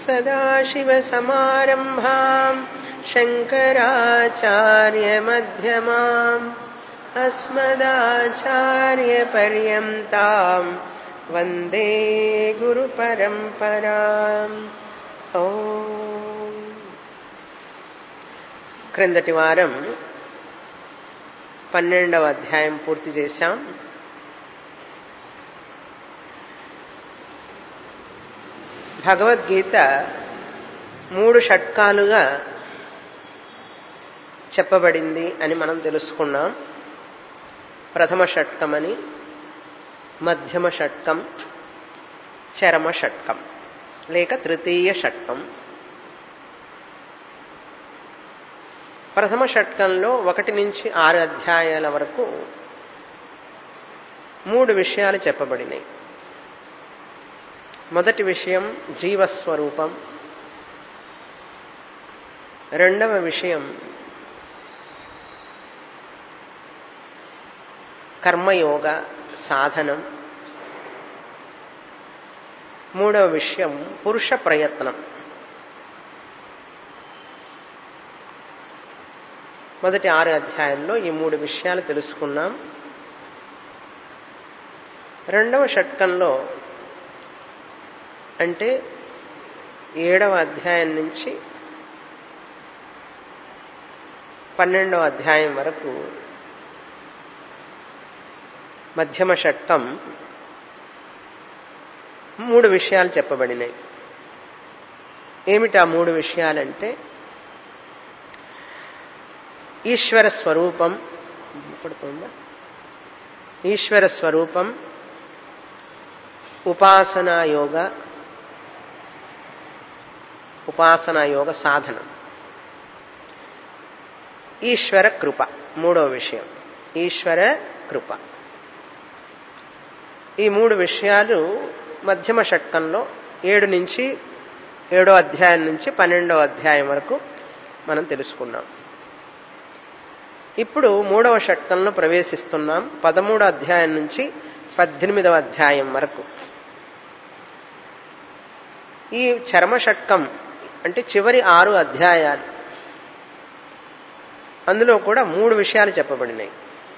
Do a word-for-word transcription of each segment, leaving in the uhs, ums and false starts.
సదాశివసమారంభాం శంకరాచార్యమధ్యమాం అస్మదాచార్యపర్యంతాం వందే గురుపరంపరాం. ఓం. క్రిందటి వారం పన్నెండవ అధ్యాయం పూర్తి చేశాం. భగవద్గీత మూడు షట్కాలుగా చెప్పబడింది అని మనం తెలుసుకున్నాం. ప్రథమ షట్కమని, మధ్యమ షట్కం, చరమ షట్కం లేక తృతీయ షట్కం. ప్రథమ షట్కంలో ఒకటి నుంచి ఆరు అధ్యాయాల వరకు మూడు విషయాలు చెప్పబడినాయి. మొదటి విషయం జీవస్వరూపం, రెండవ విషయం కర్మయోగ సాధనం, మూడవ విషయం పురుష ప్రయత్నం. మొదటి ఆరు అధ్యాయంలో ఈ మూడు విషయాలు తెలుసుకున్నాం. రెండవ షట్కంలో అంటే ఏడవ అధ్యాయం నుంచి పన్నెండవ అధ్యాయం వరకు మధ్యమ షట్కం మూడు విషయాలు చెప్పబడినాయి. ఏమిటా మూడు విషయాలంటే ఈశ్వర స్వరూపం, ఈశ్వర స్వరూపం, ఉపాసనా యోగ, ఉపాసనా యోగ సాధనం, ఈశ్వర కృప మూడవ విషయం. ఈశ్వర కృప. ఈ మూడు విషయాలు మధ్యమ షట్కంలో ఏడు నుంచి ఏడో అధ్యాయం నుంచి పన్నెండవ అధ్యాయం వరకు మనం తెలుసుకున్నాం. ఇప్పుడు మూడవ షట్కంలో ప్రవేశిస్తున్నాం. పదమూడో అధ్యాయం నుంచి పద్దెనిమిదవ అధ్యాయం వరకు. ఈ చరమ షట్కం అంటే చివరి ఆరు అధ్యాయాలు, అందులో కూడా మూడు విషయాలు చెప్పబడినాయి.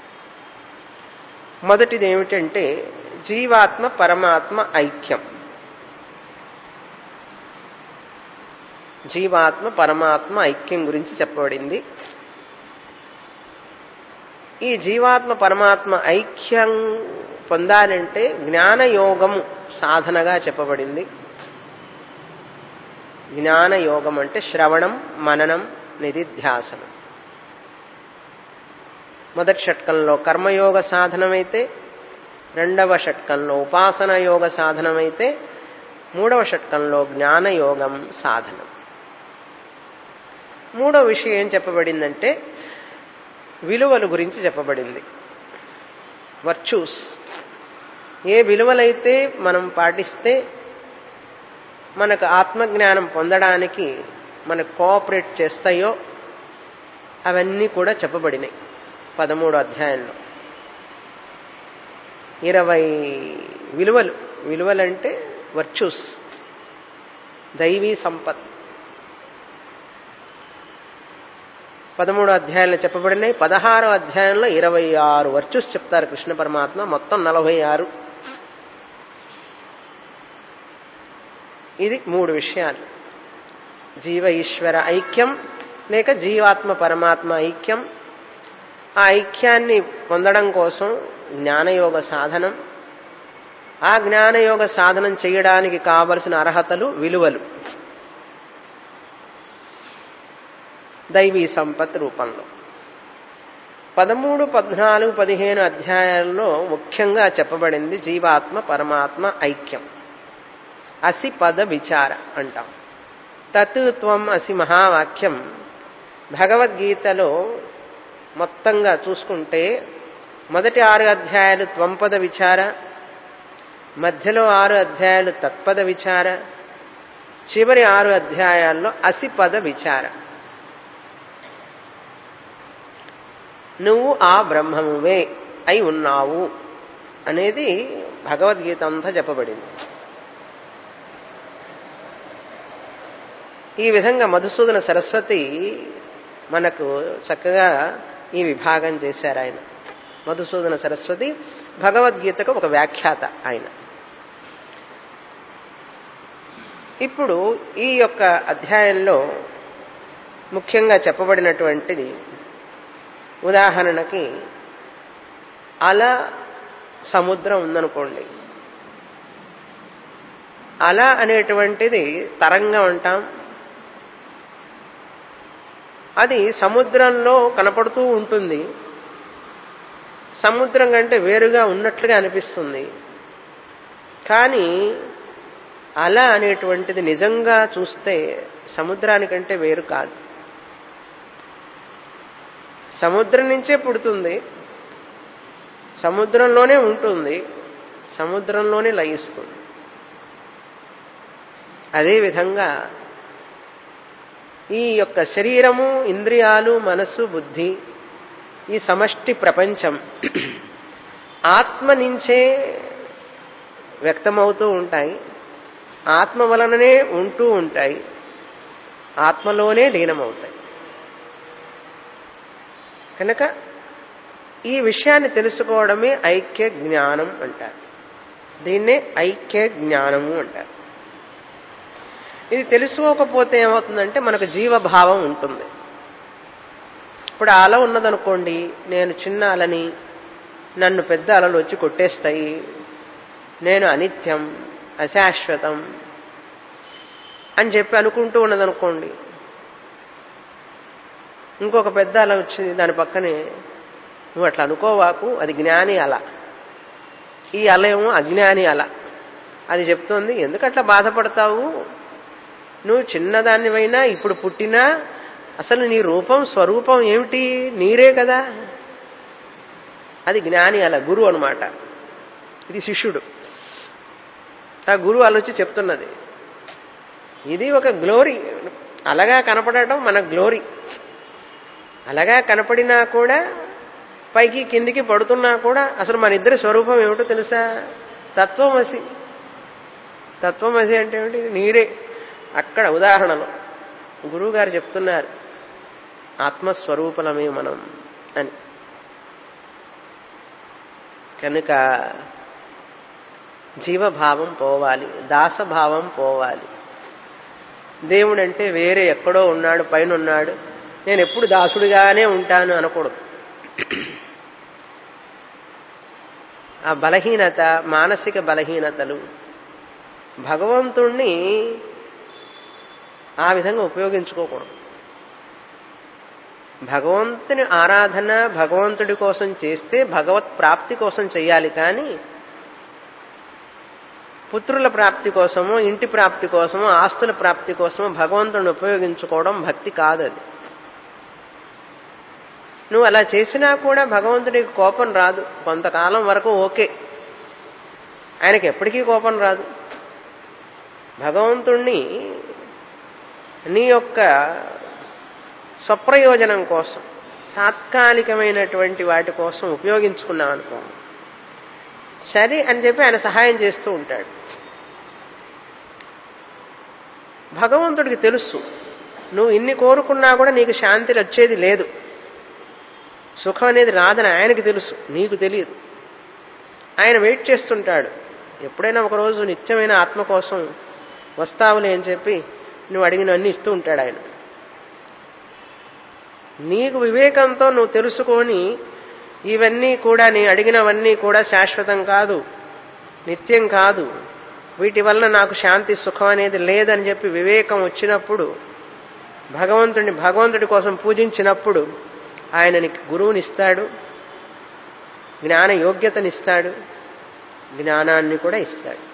మొదటిది ఏమిటంటే జీవాత్మ పరమాత్మ ఐక్యం. జీవాత్మ పరమాత్మ ఐక్యం గురించి చెప్పబడింది. ఈ జీవాత్మ పరమాత్మ ఐక్యం పొందాలంటే జ్ఞానయోగము సాధనగా చెప్పబడింది. జ్ఞానయోగం అంటే శ్రవణం, మననం, నిధిధ్యాసనం. మొదటి షట్కంలో కర్మయోగ సాధనమైతే, రెండవ షట్కంలో ఉపాసన యోగ సాధనమైతే, మూడవ షట్కంలో జ్ఞానయోగం సాధనం. మూడవ విషయం ఏం చెప్పబడిందంటే విలువల గురించి చెప్పబడింది. వర్చ్యూస్. ఏ విలువలైతే మనం పాటిస్తే మనకు ఆత్మజ్ఞానం పొందడానికి మనకు కోఆపరేట్ చేస్తాయో అవన్నీ కూడా చెప్పబడినాయి పదమూడో అధ్యాయంలో. ఇరవై విలువలు. విలువలంటే వర్చ్యూస్, దైవీ సంపత్. పదమూడో అధ్యాయంలో చెప్పబడినాయి. పదహారో అధ్యాయంలో ఇరవై ఆరు వర్చ్యూస్ చెప్తారు కృష్ణ పరమాత్మ. మొత్తం నలభై ఆరు. ఇది మూడు విషయాలు. జీవ ఈశ్వర ఐక్యం లేక జీవాత్మ పరమాత్మ ఐక్యం. ఆ ఐక్యాన్ని పొందడం కోసం జ్ఞానయోగ సాధనం. ఆ జ్ఞానయోగ సాధనం చేయడానికి కావలసిన అర్హతలు, విలువలు దైవీ సంపత్ రూపంలో. పదమూడు, పద్నాలుగు, పదిహేను అధ్యాయాల్లో ముఖ్యంగా చెప్పబడింది జీవాత్మ పరమాత్మ ఐక్యం. అసి పద విచార అంటాం. తత్ త్వం అసి మహావాక్యం భగవద్గీతలో మొత్తంగా చూసుకుంటే మొదటి ఆరు అధ్యాయాలు త్వంపద విచార, మధ్యలో ఆరు అధ్యాయాలు తత్పద విచార, చివరి ఆరు అధ్యాయాల్లో అసిపద విచార. నువ్వు ఆ బ్రహ్మమువే అయి ఉన్నావు అనేది భగవద్గీత అంతా చెప్పబడింది. ఈ విధంగా మధుసూదన సరస్వతి మనకు చక్కగా ఈ విభాగం చేశారు ఆయన. మధుసూదన సరస్వతి భగవద్గీతకు ఒక వ్యాఖ్యాత ఆయన. ఇప్పుడు ఈ యొక్క అధ్యాయంలో ముఖ్యంగా చెప్పబడినటువంటిది, ఉదాహరణకి అల సముద్రం ఉందనుకోండి. అల అనేటువంటిది తరంగం అంటాం. అది సముద్రంలో కనపడుతూ ఉంటుంది. సముద్రం కంటే వేరుగా ఉన్నట్లుగా అనిపిస్తుంది. కానీ అల అనేటువంటిది నిజంగా చూస్తే సముద్రానికంటే వేరు కాదు. సముద్రం నుంచే పుడుతుంది, సముద్రంలోనే ఉంటుంది, సముద్రంలోనే లయిస్తుంది. అదేవిధంగా ఈ యొక్క శరీరము, ఇంద్రియాలు, మనస్సు, బుద్ధి, ఈ సమష్టి ప్రపంచం ఆత్మ నుంచే వ్యక్తమవుతూ ఉంటాయి, ఆత్మ వలననే ఉంటూ ఉంటాయి, ఆత్మలోనే లీనమవుతాయి. కనుక ఈ విషయాన్ని తెలుసుకోవడమే ఐక్య జ్ఞానం అంటారు. దీన్నే ఐక్య జ్ఞానము అంటారు. ఇది తెలుసుకోకపోతే ఏమవుతుందంటే మనకు జీవభావం ఉంటుంది. ఇప్పుడు అల ఉన్నదనుకోండి, నేను చిన్న అలని, నన్ను పెద్ద అలలు వచ్చి కొట్టేస్తాయి, నేను అనిత్యం, అశాశ్వతం అని చెప్పి అనుకుంటూ ఉన్నదనుకోండి. ఇంకొక పెద్ద అల వచ్చింది దాని పక్కనే, నువ్వు అట్లా అనుకోవాకు, అది జ్ఞాని అల, ఈ అల ఏమో అజ్ఞాని అల. అది చెప్తోంది, ఎందుకట్లా బాధపడతావు, నువ్వు చిన్నదానివైనా ఇప్పుడు పుట్టినా అసలు నీ రూపం స్వరూపం ఏమిటి, నీరే కదా. అది జ్ఞాని అల, గురువు అనమాట. ఇది శిష్యుడు. ఆ గురువు అలా వచ్చి చెప్తున్నది. ఇది ఒక గ్లోరీ. అలాగా కనపడటం మన గ్లోరీ. అలాగా కనపడినా కూడా, పైకి కిందికి పడుతున్నా కూడా అసలు మన ఇద్దరి స్వరూపం ఏమిటో తెలుసా? తత్వమసి. తత్వమసి అంటే ఏమిటి? నీరే. అక్కడ ఉదాహరణలో గురువు గారు చెప్తున్నారు, ఆత్మస్వరూపలమే మనం అని. కనుక జీవభావం పోవాలి, దాసభావం పోవాలి. దేవుడంటే వేరే ఎక్కడో ఉన్నాడు, పైన ఉన్నాడు, నేను ఎప్పుడు దాసుడిగానే ఉంటాను అనకూడదు. ఆ బలహీనత, మానసిక బలహీనతలు భగవంతుణ్ణి ఆ విధంగా ఉపయోగించుకోకూడదు. భగవంతుని ఆరాధన భగవంతుడి కోసం చేస్తే భగవత్ ప్రాప్తి కోసం చేయాలి. కానీ పుత్రుల ప్రాప్తి కోసమో, ఇంటి ప్రాప్తి కోసమో, ఆస్తుల ప్రాప్తి కోసమో భగవంతుడిని ఉపయోగించుకోవడం భక్తి కాదు. అది నువ్వు అలా చేసినా కూడా భగవంతుడికి కోపం రాదు. కొంతకాలం వరకు ఓకే, ఆయనకి ఎప్పటికీ కోపం రాదు. భగవంతుణ్ణి నీ యొక్క స్వప్రయోజనం కోసం, తాత్కాలికమైనటువంటి వాటి కోసం ఉపయోగించుకున్నావు అనుకో, సరే అని చెప్పి ఆయన సహాయం చేస్తూ ఉంటాడు. భగవంతుడికి తెలుసు నువ్వు ఇన్ని కోరుకున్నా కూడా నీకు శాంతి వచ్చేది లేదు, సుఖం అనేది రాదని ఆయనకి తెలుసు, నీకు తెలియదు. ఆయన వెయిట్ చేస్తుంటాడు. ఎప్పుడైనా ఒకరోజు నిత్యమైన ఆత్మ కోసం వస్తావులే అని చెప్పి నువ్వు అడిగినవన్నీ ఇస్తూ ఉంటాడు ఆయన. నీకు వివేకంతో నువ్వు తెలుసుకొని ఇవన్నీ కూడా, నీ అడిగినవన్నీ కూడా శాశ్వతం కాదు, నిత్యం కాదు, వీటి వల్ల నాకు శాంతి సుఖం అనేది లేదని చెప్పి వివేకం వచ్చినప్పుడు, భగవంతుడిని భగవంతుడి కోసం పూజించినప్పుడు ఆయన నీకు గురువునిస్తాడు, జ్ఞాన యోగ్యతనిస్తాడు, జ్ఞానాన్ని కూడా ఇస్తాడు.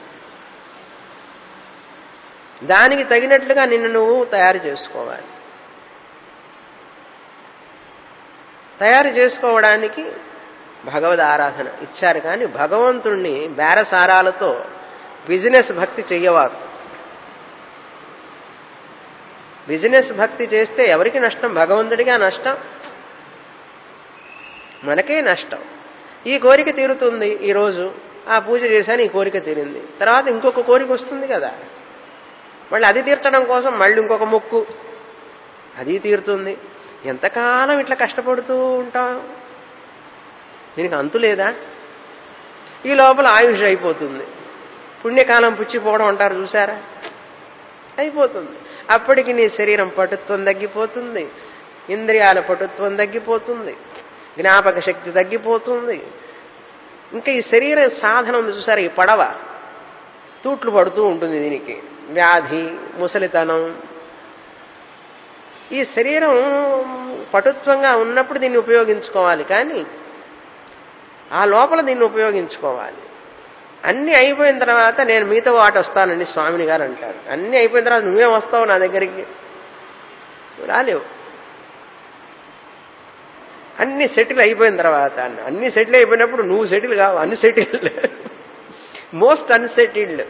దానికి తగినట్లుగా నిన్ను నువ్వు తయారు చేసుకోవాలి. తయారు చేసుకోవడానికి భగవద్ ఆరాధన ఇచ్చారు. కానీ భగవంతుణ్ణి బేరసారాలతో బిజినెస్ భక్తి చెయ్యవారు. బిజినెస్ భక్తి చేస్తే ఎవరికి నష్టం? భగవంతుడిగా నష్టం, మనకే నష్టం. ఈ కోరిక తీరుతుంది ఈరోజు, ఆ పూజ చేశాను, ఈ కోరిక తీరింది, తర్వాత ఇంకొక కోరిక వస్తుంది కదా. మళ్ళీ అది తీర్చడం కోసం మళ్ళీ ఇంకొక మొక్కు, అది తీరుతుంది. ఎంతకాలం ఇట్లా కష్టపడుతూ ఉంటాం? దీనికి అంతు లేదా? ఈ లోపల ఆయుష్ అయిపోతుంది. పుణ్యకాలం పుచ్చిపోవడం అంటారు చూసారా, అయిపోతుంది. అప్పటికి నీ శరీరం పటుత్వం తగ్గిపోతుంది, ఇంద్రియాల పటుత్వం తగ్గిపోతుంది, జ్ఞాపక శక్తి తగ్గిపోతుంది. ఇంకా ఈ శరీర సాధన ఉంది చూసారా, ఈ పడవ తూట్లు పడుతూ ఉంటుంది. దీనికి వ్యాధి, ముసలితనం. ఈ శరీరం పటుత్వంగా ఉన్నప్పుడు దీన్ని ఉపయోగించుకోవాలి, కానీ ఆ లోపల దీన్ని ఉపయోగించుకోవాలి. అన్నీ అయిపోయిన తర్వాత నేను మీతో వాటి వస్తానండి స్వామిని గారు అంటారు. అన్నీ అయిపోయిన తర్వాత నువ్వేం వస్తావు నా దగ్గరికి? రాలేవు. అన్ని సెటిల్ అయిపోయిన తర్వాత, అన్ని సెటిల్ అయిపోయినప్పుడు నువ్వు సెటిల్ కావు, అన్సెటిల్డ్, మోస్ట్ అన్సెటిల్డ్.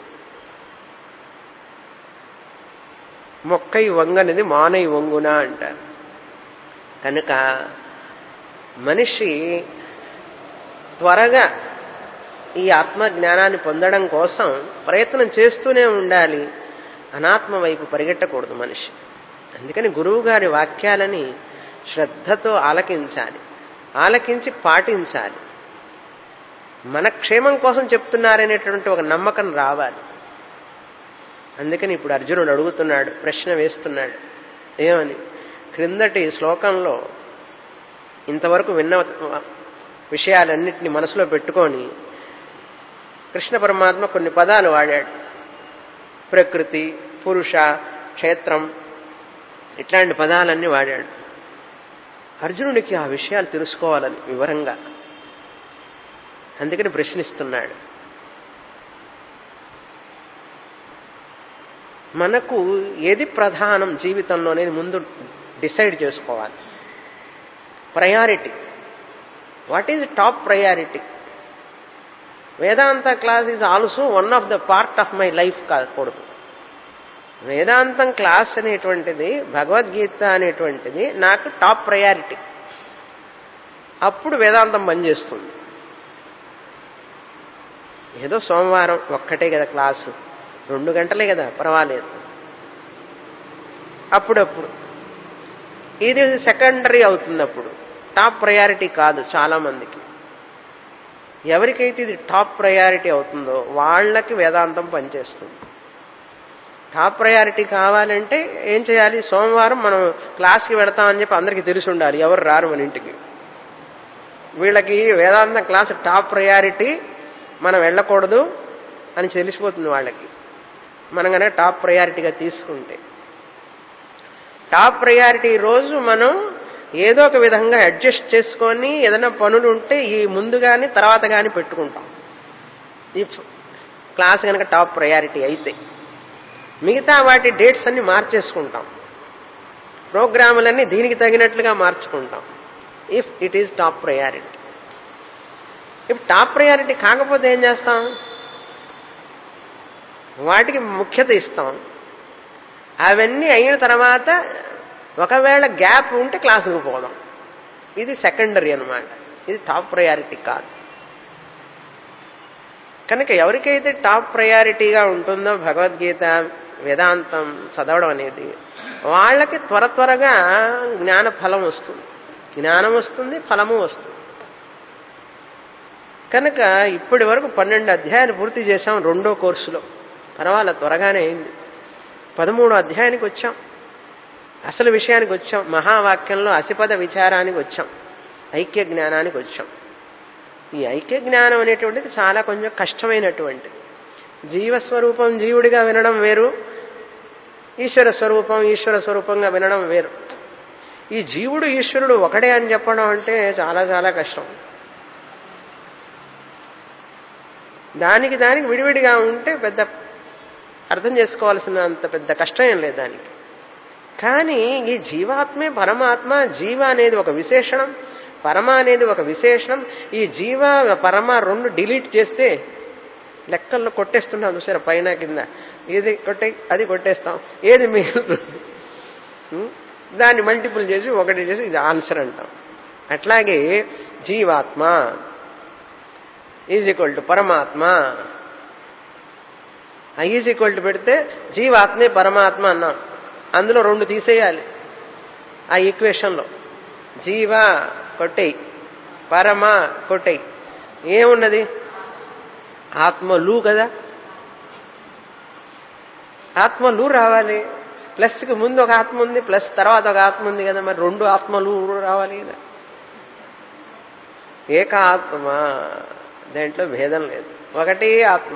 మొక్కై వంగనిది మానై వంగున అంటారు. కనుక మనిషి త్వరగా ఈ ఆత్మజ్ఞానాన్ని పొందడం కోసం ప్రయత్నం చేస్తూనే ఉండాలి, అనాత్మ వైపు పరిగెట్టకూడదు మనిషి. అందుకని గురువు గారి వాక్యాలని శ్రద్ధతో ఆలకించాలి, ఆలకించి పాటించాలి. మన క్షేమం కోసం చెప్తున్నారనేటువంటి ఒక నమ్మకం రావాలి. అందుకని ఇప్పుడు అర్జునుడు అడుగుతున్నాడు, ప్రశ్న వేస్తున్నాడు. ఏమని? క్రిందటి శ్లోకంలో ఇంతవరకు విన్న విషయాలన్నింటినీ మనసులో పెట్టుకొని కృష్ణ పరమాత్మ కొన్ని పదాలు వాడాడు. ప్రకృతి, పురుష, క్షేత్రం, ఇట్లాంటి పదాలన్నీ వాడాడు. అర్జునుడికి ఆ విషయాలు తెలుసుకోవాలని వివరంగా. అందుకని ప్రశ్నిస్తున్నాడు. మనకు ఏది ప్రధానం జీవితంలో అనేది ముందు డిసైడ్ చేసుకోవాలి. Priority, what is top priority? Vedanta class is also one of the part of my life కాకూడదు. వేదాంతం క్లాస్ అనేటువంటిది, భగవద్గీత అనేటువంటిది నాకు టాప్ ప్రయారిటీ. అప్పుడు వేదాంతం పనిచేస్తుంది. ఏదో సోమవారం ఒక్కటే కదా క్లాసు, రెండు గంటలే కదా, పర్వాలేదు. అప్పుడప్పుడు ఇది సెకండరీ అవుతుంది, అప్పుడు టాప్ ప్రయారిటీ కాదు. చాలా మందికి ఎవరికైతే ఇది టాప్ ప్రయారిటీ అవుతుందో వాళ్ళకి వేదాంతం పనిచేస్తుంది. టాప్ ప్రయారిటీ కావాలంటే ఏం చేయాలి? సోమవారం మనం క్లాస్కి వెడతామని చెప్పి అందరికీ తెలిసి ఉండాలి, ఎవరు రారు మన ఇంటికి. వీళ్ళకి వేదాంతం క్లాస్ టాప్ ప్రయారిటీ, మనం వెళ్ళకూడదు అని తెలిసిపోతుంది వాళ్ళకి. మనం కనుక టాప్ ప్రయారిటీగా తీసుకుంటే, టాప్ ప్రయారిటీ రోజు మనం ఏదో ఒక విధంగా అడ్జస్ట్ చేసుకొని ఏదైనా పనులు ఉంటే ఈ ముందు కానీ తర్వాత కానీ పెట్టుకుంటాం. ఈ క్లాస్ కనుక టాప్ ప్రయారిటీ అయితే మిగతా వాటి డేట్స్ అన్ని మార్చేసుకుంటాం, ప్రోగ్రాములన్నీ దీనికి తగినట్లుగా మార్చుకుంటాం. If it is top priority. If top priority కాకపోతే ఏం చేస్తాం? వాటికి ముఖ్యత ఇస్తాం. అవన్నీ అయిన తర్వాత ఒకవేళ గ్యాప్ ఉంటే క్లాసుకు పోదాం. ఇది సెకండరీ అన్నమాట, ఇది టాప్ ప్రయారిటీ కాదు. కనుక ఎవరికైతే టాప్ ప్రయారిటీగా ఉంటుందో భగవద్గీత, వేదాంతం చదవడం అనేది, వాళ్ళకి త్వర త్వరగా జ్ఞాన ఫలం వస్తుంది, జ్ఞానం వస్తుంది, ఫలము వస్తుంది. కనుక ఇప్పటి వరకు పన్నెండు అధ్యాయాలు పూర్తి చేశాం రెండో కోర్సులో. పర్వాలేదు, త్వరగానే అయింది. పదమూడో అధ్యాయానికి వచ్చాం, అసలు విషయానికి వచ్చాం. మహావాక్యంలో అసిపద విచారానికి వచ్చాం, ఐక్య జ్ఞానానికి వచ్చాం. ఈ ఐక్య జ్ఞానం అనేటువంటిది చాలా కొంచెం కష్టమైనటువంటిది. జీవస్వరూపం జీవుడిగా వినడం వేరు, ఈశ్వర స్వరూపం ఈశ్వర స్వరూపంగా వినడం వేరు. ఈ జీవుడు ఈశ్వరుడు ఒకడే అని చెప్పడం అంటే చాలా చాలా కష్టం. దానికి దానికి విడివిడిగా ఉంటే పెద్ద అర్థం చేసుకోవాల్సినంత పెద్ద కష్టం ఏం లేదు దానికి. కానీ ఈ జీవాత్మే పరమాత్మ, జీవ అనేది ఒక విశేషణం, పరమ అనేది ఒక విశేషణం. ఈ జీవ పరమ రెండు డిలీట్ చేస్తే లెక్కల్లో కొట్టేస్తున్నాం చూసారా, పైన కింద ఏది కొట్టే అది కొట్టేస్తాం, ఏది మిగులుతుంది దాన్ని మల్టిపుల్ చేసి ఒకటి చేసి ఇది ఆన్సర్ అంటాం. అట్లాగే జీవాత్మ ఈజ్ ఈక్వల్ టు పరమాత్మ. ఐ ఈజ్ ఈక్వల్ టు పెడితే జీవాత్మే పరమాత్మ అన్నాం. అందులో రెండు తీసేయాలి ఆ ఈక్వేషన్లో. జీవ కొట్టేయి, పరమ కొట్టేయి, ఏమున్నది? ఆత్మలు కదా. ఆత్మలు రావాలి. ప్లస్కి ముందు ఒక ఆత్మ ఉంది, ప్లస్ తర్వాత ఒక ఆత్మ ఉంది కదా, మరి రెండు ఆత్మలు రావాలి కదా. ఏక ఆత్మ, దాంట్లో భేదం లేదు, ఒకటే ఆత్మ.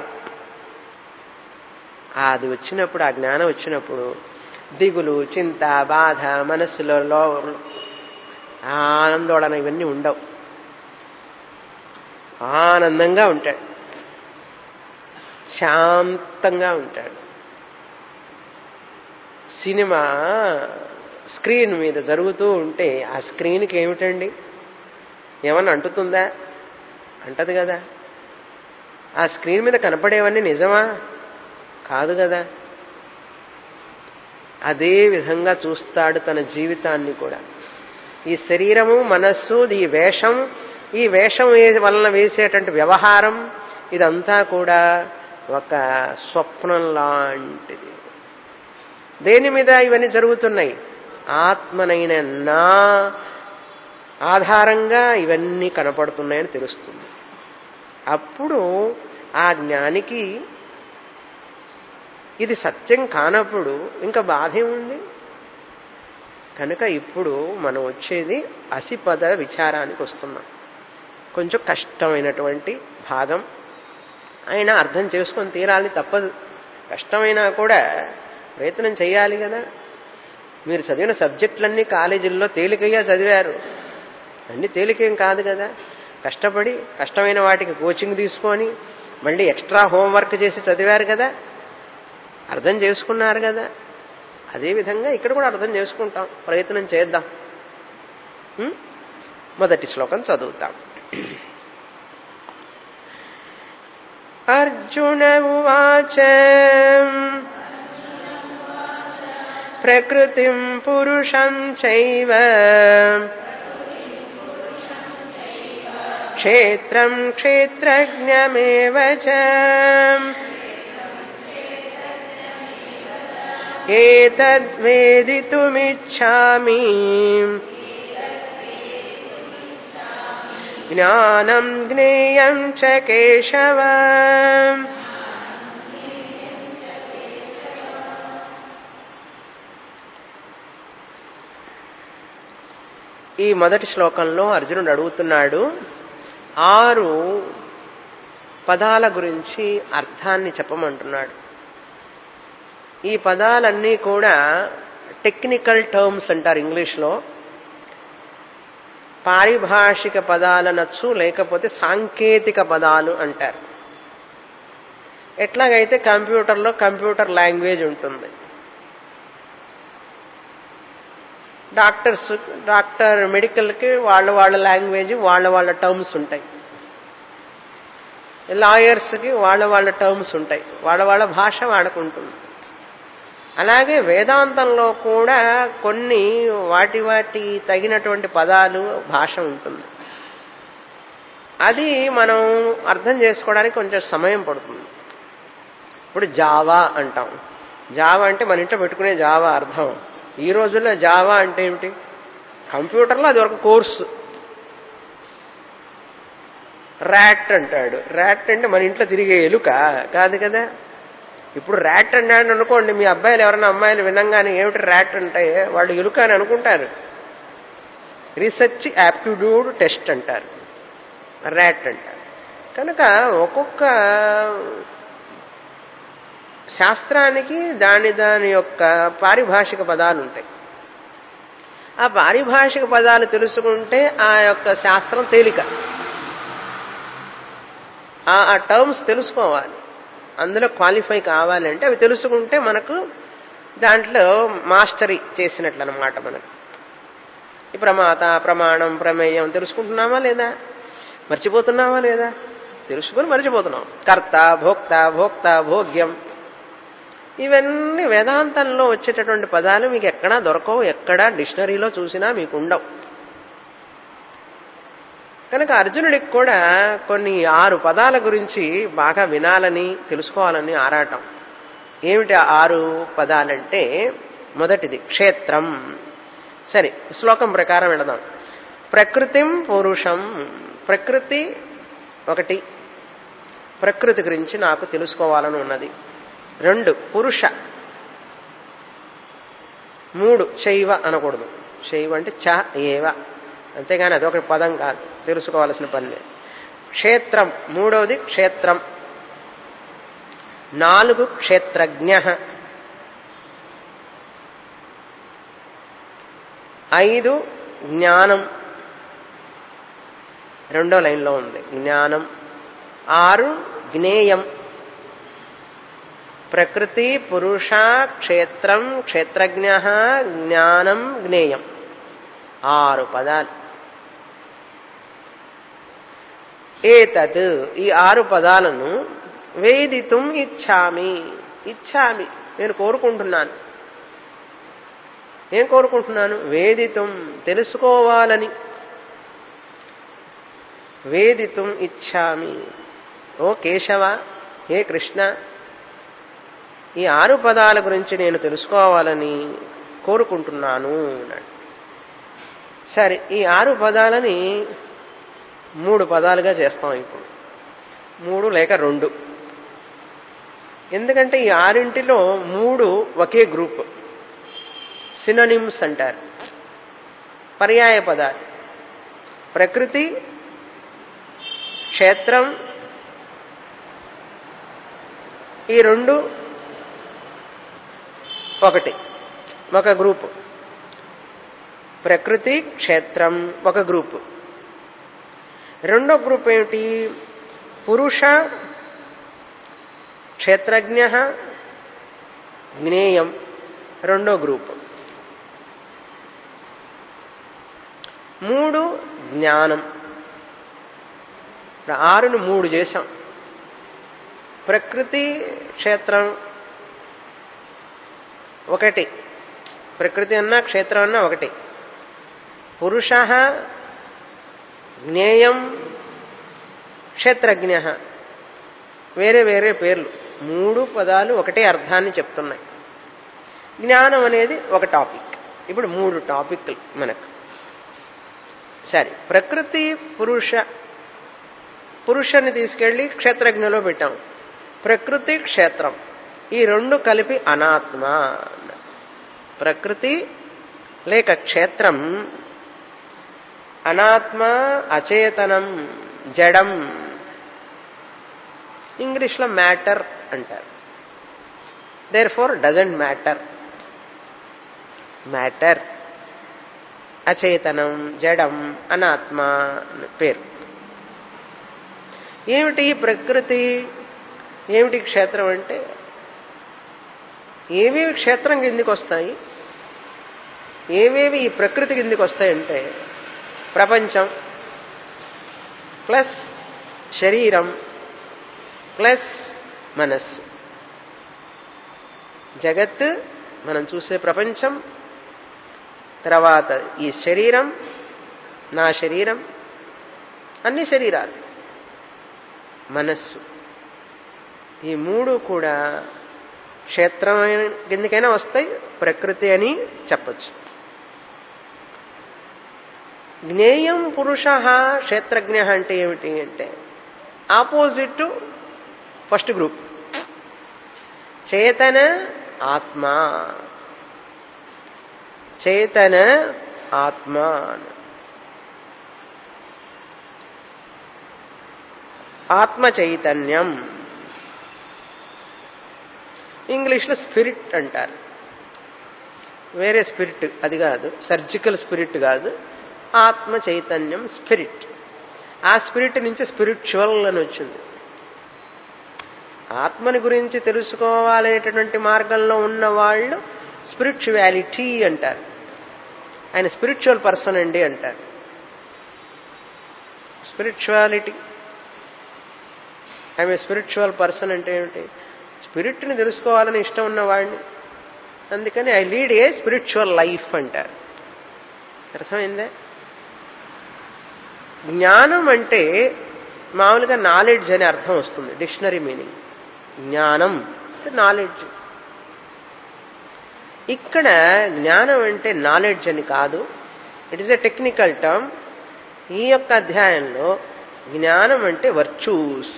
అది వచ్చినప్పుడు, ఆ జ్ఞానం వచ్చినప్పుడు దిగులు, చింత, బాధ, మనస్సులో లో ఆనందోళన ఇవన్నీ ఉండవు. ఆనందంగా ఉంటాడు, శాంతంగా ఉంటాడు. సినిమా స్క్రీన్ మీద జరుగుతూ ఉంటే ఆ స్క్రీన్కి ఏమిటండి, ఏమన్నా అంటుతుందా? అంటదు కదా. ఆ స్క్రీన్ మీద కనపడేవన్నీ నిజమా? కాదు కదా. అదే విధంగా చూస్తాడు తన జీవితాన్ని కూడా. ఈ శరీరము, మనస్సు, ఈ వేషం, ఈ వేషం వలన వేసేటువంటి వ్యవహారం, ఇదంతా కూడా ఒక స్వప్నం లాంటిది. దేని మీద ఇవన్నీ జరుగుతున్నాయి? ఆత్మనైన నా ఆధారంగా ఇవన్నీ కనపడుతున్నాయని తెలుస్తుంది. అప్పుడు ఆ జ్ఞానికి ఇది సత్యం కానప్పుడు ఇంకా బాధే ఉంది. కనుక ఇప్పుడు మనం వచ్చేది అసిపద విచారానికి వస్తున్నాం. కొంచెం కష్టమైనటువంటి భాగం అయినా అర్థం చేసుకొని తీరాలి, తప్పదు. కష్టమైనా కూడా ప్రయత్నం చేయాలి కదా. మీరు చదివిన సబ్జెక్టులన్నీ కాలేజీల్లో తేలికయ్యా చదివారు, అన్నీ తేలికేం కాదు కదా. కష్టపడి కష్టమైన వాటికి కోచింగ్ తీసుకొని మళ్ళీ ఎక్స్ట్రా హోంవర్క్ చేసి చదివారు కదా, అర్థం చేసుకున్నారు కదా. అదేవిధంగా ఇక్కడ కూడా అర్థం చేసుకుంటాం, ప్రయత్నం చేద్దాం. మొదటి శ్లోకం చదువుతాం. అర్జున ఉవాచ ప్రకృతిం పురుషం చైవ క్షేత్రం క్షేత్రజ్ఞమేవ చ ఏతద్వేదితుమిచ్ఛామి జ్ఞానం జ్ఞేయం చ కేశవ. ఈ మొదటి శ్లోకంలో అర్జునుడు అడుగుతున్నాడు, ఆరు పదాల గురించి అర్థాన్ని చెప్పమంటున్నాడు. ఈ పదాలన్నీ కూడా టెక్నికల్ టర్మ్స్ అంటారు ఇంగ్లీష్లో. పారిభాషిక పదాలనొచ్చు, లేకపోతే సాంకేతిక పదాలు అంటారు. ఎట్లాగైతే కంప్యూటర్లో కంప్యూటర్ లాంగ్వేజ్ ఉంటుంది. డాక్టర్స్ డాక్టర్ మెడికల్కి వాళ్ళ వాళ్ళ లాంగ్వేజ్, వాళ్ళ వాళ్ళ టర్మ్స్ ఉంటాయి. లాయర్స్కి వాళ్ళ వాళ్ళ టర్మ్స్ ఉంటాయి, వాళ్ళ వాళ్ళ భాష వాడుకుంటుంది. అలాగే వేదాంతంలో కూడా కొన్ని వాటి వాటి తగినటువంటి పదాలు, భాష ఉంటుంది. అది మనం అర్థం చేసుకోవడానికి కొంచెం సమయం పడుతుంది. ఇప్పుడు జావా అంటాం. జావా అంటే మన ఇంట్లో పెట్టుకునే జావా అర్థం. ఈ రోజుల్లో జావా అంటే ఏమిటి? కంప్యూటర్లో అది ఒక కోర్సు. ర్యాట్ అంటాడు. ర్యాట్ అంటే మన ఇంట్లో తిరిగే ఎలుక కాదు కదా. ఇప్పుడు ర్యాట్ అన్నాడు అనుకోండి, మీ అబ్బాయిలు ఎవరైనా అమ్మాయిలు వినంగానే ఏమిటి ర్యాట్ అంటే వాళ్ళు ఎలుక అని అనుకుంటారు. రీసెర్చ్ యాప్టిట్యూడ్ టెస్ట్ అంటారు, ర్యాట్ అంటారు. కనుక ఒక్కొక్క శాస్త్రానికి దాని దాని యొక్క పారిభాషిక పదాలు ఉంటాయి. ఆ పారిభాషిక పదాలు తెలుసుకుంటే ఆ యొక్క శాస్త్రం తేలిక. ఆ టర్మ్స్ తెలుసుకోవాలి, అందులో క్వాలిఫై కావాలంటే అవి తెలుసుకుంటే మనకు దాంట్లో మాస్టరీ చేసినట్లు అన్నమాట. మనకు ఈ ప్రమాత, ప్రమాణం, ప్రమేయం తెలుసుకుంటున్నామా లేదా? మర్చిపోతున్నామా లేదా? తెలుసుకుని మర్చిపోతున్నాం. కర్త, భోక్త, భోక్త, భోగ్యం, ఇవన్నీ వేదాంతంలో వచ్చేటటువంటి పదాలు మీకు ఎక్కడా దొరకవు, ఎక్కడా డిక్షనరీలో చూసినా మీకు ఉండవు. కనుక అర్జునుడికి కూడా కొన్ని ఆరు పదాల గురించి బాగా వినాలని, తెలుసుకోవాలని ఆరాటం. ఏమిటి ఆరు పదాలంటే మొదటిది క్షేత్రం. సరే, శ్లోకం ప్రకారం వెళదాం. ప్రకృతిం పురుషం. ప్రకృతి ఒకటి, ప్రకృతి గురించి నాకు తెలుసుకోవాలని ఉన్నది. రెండు పురుష. మూడు శైవ అనకూడదు. శైవ అంటే చ ఏవ, అంతేగాని అదొక పదం కాదు, తెలుసుకోవాల్సిన పని. క్షేత్రం మూడవది క్షేత్రం. నాలుగు క్షేత్రజ్ఞ. ఐదు జ్ఞానం, రెండో లైన్లో ఉంది జ్ఞానం. ఆరు జ్ఞేయం. ప్రకృతి పురుష క్షేత్రం క్షేత్రజ్ఞ జ్ఞానం జ్ఞేయం, ఆరు పదాలు. ఏతత్ ఈ ఆరు పదాలను వేదితుం ఇచ్చామి. ఇచ్చామి నేను కోరుకుంటున్నాను. ఏం కోరుకుంటున్నాను? వేదితుం తెలుసుకోవాలని. వేదితుం ఇచ్చామి. ఓ కేశవ, హే కృష్ణ, ఈ ఆరు పదాల గురించి నేను తెలుసుకోవాలని కోరుకుంటున్నాను అన్నాడు. సరే, ఈ ఆరు పదాలని మూడు పదాలుగా చేస్తాం ఇప్పుడు. మూడు లేక రెండు. ఎందుకంటే ఈ ఆరింటిలో మూడు ఒకే గ్రూప్, సినోనిమ్స్ అంటారు, పర్యాయ పదాలు. ప్రకృతి, క్షేత్రం, ఈ రెండు ఒకటి, ఒక గ్రూపు. ప్రకృతి క్షేత్రం ఒక గ్రూపు. రెండో గ్రూప్ ఏమిటి? పురుష క్షేత్రజ్ఞ జ్ఞేయం రెండో గ్రూపు. మూడు జ్ఞానం. ఆరును మూడు చేశాం. ప్రకృతి క్షేత్రం ఒకటి, ప్రకృతి అన్నా క్షేత్రం అన్నా ఒకటి. పురుష జ్ఞేయం క్షేత్రజ్ఞ వేరే వేరే పేర్లు, మూడు పదాలు ఒకటే అర్థాన్ని చెప్తున్నాయి. జ్ఞానం అనేది ఒక టాపిక్. ఇప్పుడు మూడు టాపిక్లు మనకు. సరే, ప్రకృతి పురుష, పురుషని తీసుకెళ్లి క్షేత్రజ్ఞలో పెట్టాం. ప్రకృతి క్షేత్రం ఈ రెండు కలిపి అనాత్మ. ప్రకృతి లేక క్షేత్రం అనాత్మ, అచేతనం, జడం. ఇంగ్లీష్లో మ్యాటర్ అంటారు. Therefore doesn't matter. Matter, అచేతనం, జడం, అనాత్మ పేరు. ఏమిటి ప్రకృతి, ఏమిటి క్షేత్రం అంటే ఏవేవి క్షేత్రం కిందికి వస్తాయి, ఏవేవి ఈ ప్రకృతి కిందికి వస్తాయంటే ప్రపంచం ప్లస్ శరీరం ప్లస్ మనస్సు. జగత్, మనం చూసే ప్రపంచం, తర్వాత ఈ శరీరం, నా శరీరం, అన్ని శరీరాలు, మనస్సు, ఈ మూడు కూడా క్షేత్రం కిందకైనా వస్తాయి, ప్రకృతి అని చెప్పచ్చు. జ్ఞేయం పురుష క్షేత్రజ్ఞ అంటే ఏమిటి అంటే ఆపోజిట్ ఫస్ట్ గ్రూప్. చేతన ఆత్మ, చేతన ఆత్మ. ఆత్మ చైతన్యం, ఇంగ్లీష్లో స్పిరిట్ అంటారు. వేరే స్పిరిట్ అది కాదు, సర్జికల్ స్పిరిట్ కాదు, ఆత్మ చైతన్యం స్పిరిట్. ఆ స్పిరిట్ నుంచి స్పిరిచువల్ అని వచ్చింది. ఆత్మని గురించి తెలుసుకోవాలనేటటువంటి మార్గంలో ఉన్న వాళ్ళు స్పిరిచువాలిటీ అంటారు. ఆయన స్పిరిచువల్ పర్సన్ అండి అంటారు. స్పిరిచువాలిటీ, ఆమె స్పిరిచువల్ పర్సన్ అంటే ఏమిటి? స్పిరిట్ని తెలుసుకోవాలని ఇష్టం ఉన్నవాడిని, అందుకని I lead a spiritual life అంటారు. అర్థమైందా? జ్ఞానం అంటే మామూలుగా నాలెడ్జ్ అనే అర్థం వస్తుంది, డిక్షనరీ మీనింగ్. జ్ఞానం అంటే నాలెడ్జ్. ఇక్కడ జ్ఞానం అంటే నాలెడ్జ్ అని కాదు, it is a technical term. ఈ యొక్క అధ్యాయంలో జ్ఞానం అంటే వర్చ్యూస్.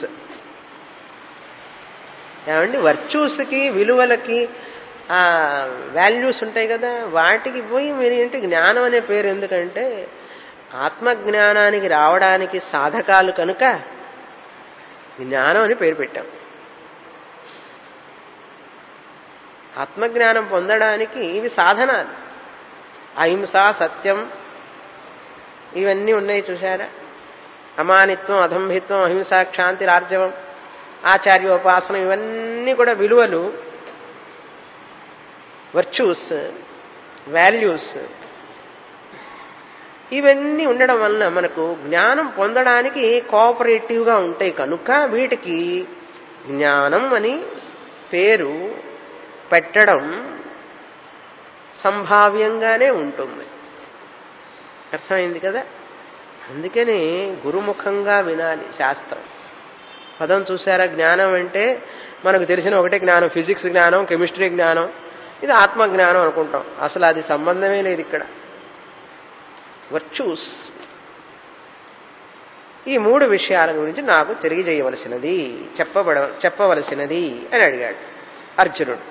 ఏమండి, వర్చ్యూస్కి విలువలకి వాల్యూస్ ఉంటాయి కదా, వాటికి పోయి మీరు ఏంటి జ్ఞానం అనే పేరు ఎందుకంటే ఆత్మజ్ఞానానికి రావడానికి సాధకాలు కనుక జ్ఞానం అని పేరు పెట్టాం. ఆత్మజ్ఞానం పొందడానికి ఇవి సాధనాలు. అహింస, సత్యం, ఇవన్నీ ఉన్నాయి చూశారా. అమానిత్వం, అదంభిత్వం, అహింస, క్షాంతి, రార్జవం, ఆచార్యోపాసన, ఇవన్నీ కూడా విలువలు, వర్చ్యూస్, వాల్యూస్. ఇవన్నీ ఉండడం వలన మనకు జ్ఞానం పొందడానికి కోఆపరేటివ్గా ఉంటాయి కనుక వీటికి జ్ఞానం అని పేరు పెట్టడం సంభావ్యంగానే ఉంటుంది. అర్థమైంది కదా. అందుకని గురుముఖంగా వినాలి శాస్త్రం. పదం చూసారా, జ్ఞానం అంటే మనకు తెలిసిన ఒకటే జ్ఞానం, ఫిజిక్స్ జ్ఞానం, కెమిస్ట్రీ జ్ఞానం, ఇది ఆత్మజ్ఞానం అనుకుంటాం. అసలు అది సంబంధమే లేదు ఇక్కడ. వర్చ్యూస్, ఈ మూడు విషయాల గురించి నాకు తెలియజేయవలసినది, చెప్పబడ చెప్పవలసినది అని అడిగాడు అర్జునుడు.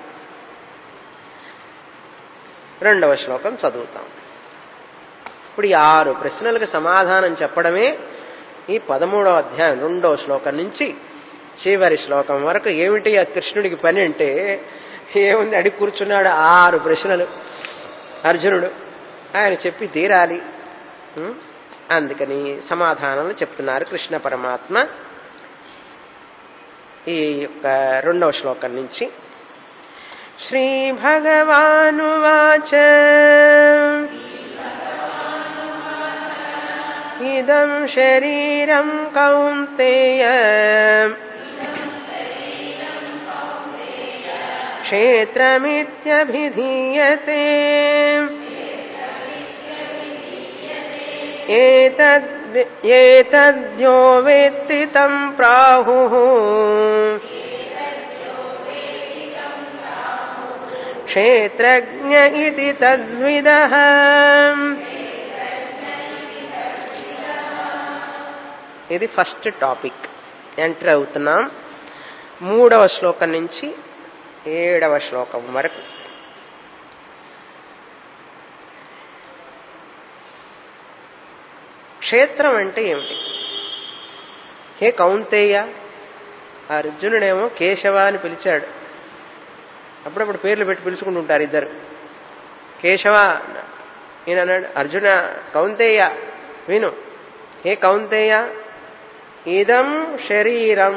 రెండవ శ్లోకం చదువుతాం. ఇప్పుడు ఈ ఆరు ప్రశ్నలకు సమాధానం చెప్పడమే ఈ పదమూడవ అధ్యాయం రెండవ శ్లోకం నుంచి చివరి శ్లోకం వరకు. ఏమిటి ఆ కృష్ణుడికి పని అంటే ఏముంది, అడిగి కూర్చున్నాడు ఆరు ప్రశ్నలు అర్జునుడు, ఆయన చెప్పి తీరాలి. అందుకని సమాధానాలు చెప్తున్నారు కృష్ణ పరమాత్మ ఈ యొక్క రెండవ శ్లోకం నుంచి. శ్రీ భగవానువాచ ఇదం శరీరం కౌంతేయ క్షేత్రమిత్యభిధీయతే ఏతద్యో వేత్తి తం ప్రాహుః క్షేత్రజ్ఞ ఇతి తద్విదః. ఇది ఫస్ట్ టాపిక్. ఎంటర్ అవుతున్నాం మూడవ శ్లోకం నుంచి ఏడవ శ్లోకం వరకు. క్షేత్రం అంటే ఏమిటి? హే కౌంతేయ, అర్జునుడేమో కేశవ అని పిలిచాడు. అప్పుడప్పుడు పేర్లు పెట్టి పిలుచుకుంటుంటారు ఇద్దరు. కేశవ ఈయన అన్నాడు, అర్జున కౌంతేయ విను, హే కౌంతేయ ఇదం శరీరం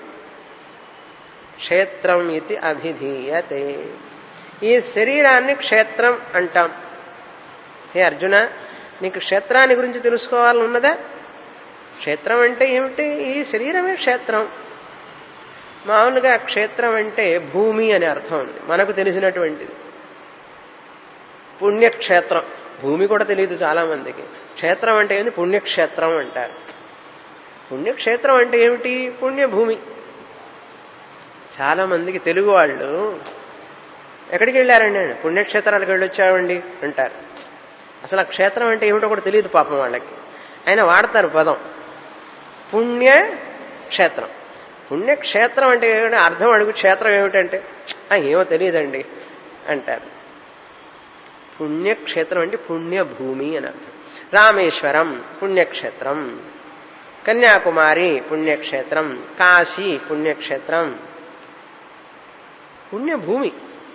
క్షేత్రం ఇది అభిధీయతే. ఈ శరీరాన్ని క్షేత్రం అంటాం. హే అర్జున, నీకు క్షేత్రాన్ని గురించి తెలుసుకోవాలని ఉన్నదా? క్షేత్రం అంటే ఏమిటి? ఈ శరీరమే క్షేత్రం. మామూలుగా క్షేత్రం అంటే భూమి అనే అర్థం ఉంది మనకు తెలిసినటువంటిది. పుణ్యక్షేత్రం, భూమి కూడా తెలియదు చాలా మందికి. క్షేత్రం అంటే ఏంటి? పుణ్యక్షేత్రం అంటారు. పుణ్యక్షేత్రం అంటే ఏమిటి? పుణ్యభూమి. చాలా మందికి తెలుగు వాళ్ళు ఎక్కడికి వెళ్ళారండి, పుణ్యక్షేత్రాలకు వెళ్ళొచ్చామండి అంటారు. అసలు ఆ క్షేత్రం అంటే ఏమిటో కూడా తెలియదు పాపం వాళ్ళకి. ఆయన వాడతారు పదం పుణ్యక్షేత్రం. పుణ్యక్షేత్రం అంటే ఏమిటి అర్థం అడుగు, క్షేత్రం ఏమిటంటే ఏమో తెలియదండి అంటారు. పుణ్యక్షేత్రం అంటే పుణ్యభూమి అని అర్థం. రామేశ్వరం పుణ్యక్షేత్రం, కన్యాకుమారి పుణ్యక్షేత్రం, కాశీ పుణ్యక్షేత్రం. పుణ్యభూమి.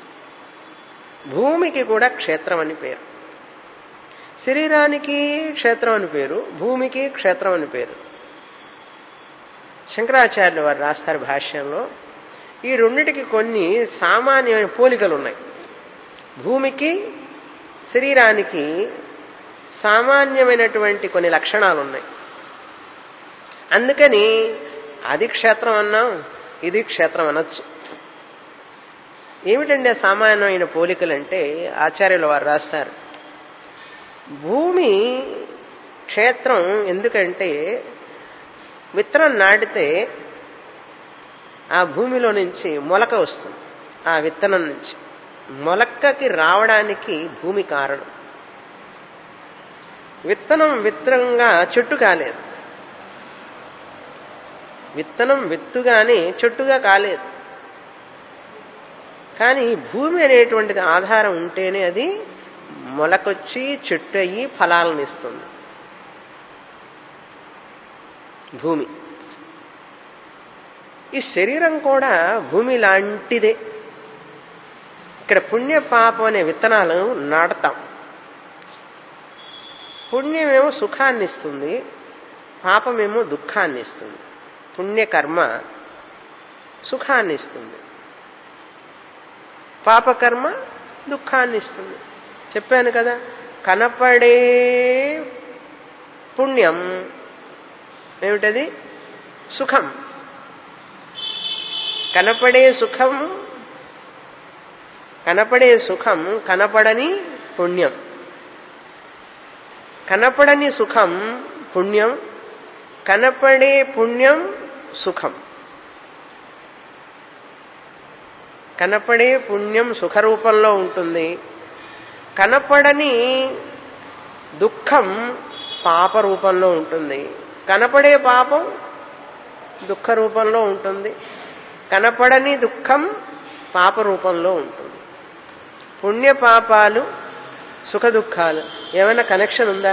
భూమికి కూడా క్షేత్రం అని పేరు. శరీరానికి క్షేత్రం అని పేరు, భూమికి క్షేత్రం అని పేరు. శంకరాచార్యులు వారు రాస్తారు భాష్యంలో, ఈ రెండిటికి కొన్ని సామాన్యమైన పోలికలు ఉన్నాయి. భూమికి శరీరానికి సామాన్యమైనటువంటి కొన్ని లక్షణాలు ఉన్నాయి. అందుకని అది క్షేత్రం అన్నాం, ఇది క్షేత్రం అనొచ్చు. ఏమిటండి ఆ సామాన్యమైన పోలికలంటే ఆచార్యుల వారు రాస్తారు, భూమి క్షేత్రం ఎందుకంటే విత్తనం నాటితే ఆ భూమిలో నుంచి మొలక వస్తుంది. ఆ విత్తనం నుంచి మొలక్కకి రావడానికి భూమి కారణం. విత్తనం విత్తనంగా చెట్టు కాలేదు. విత్తనం విత్తుగానే చెట్టుగా కాలేదు. కానీ భూమి అనేటువంటిది ఆధారం ఉంటేనే అది మొలకొచ్చి చెట్టు అయ్యి ఫలాలను ఇస్తుంది. భూమి. ఈ శరీరం కూడా భూమి లాంటిదే. ఇక్కడ పుణ్య పాపం అనే విత్తనాలు నాటుతాం. పుణ్యమేమో సుఖాన్ని ఇస్తుంది, పాపమేమో దుఃఖాన్ని ఇస్తుంది. పుణ్యకర్మ సుఖాన్ని ఇస్తుంది, పాపకర్మ దుఃఖాన్ని ఇస్తుంది. చెప్పాను కదా, కనపడే పుణ్యం ఏమిటది? సుఖం. కనపడే సుఖం కనపడే సుఖం కనపడని పుణ్యం. కనపడని సుఖం పుణ్యం, కనపడే పుణ్యం సుఖం. కనపడే పుణ్యం సుఖ రూపంలో ఉంటుంది, కనపడని దుఃఖం పాప రూపంలో ఉంటుంది. కనపడే పాపం దుఃఖ రూపంలో ఉంటుంది, కనపడని దుఃఖం పాప రూపంలో ఉంటుంది. పుణ్య పాపాలు సుఖ దుఃఖాలు ఏమైనా కనెక్షన్ ఉందా?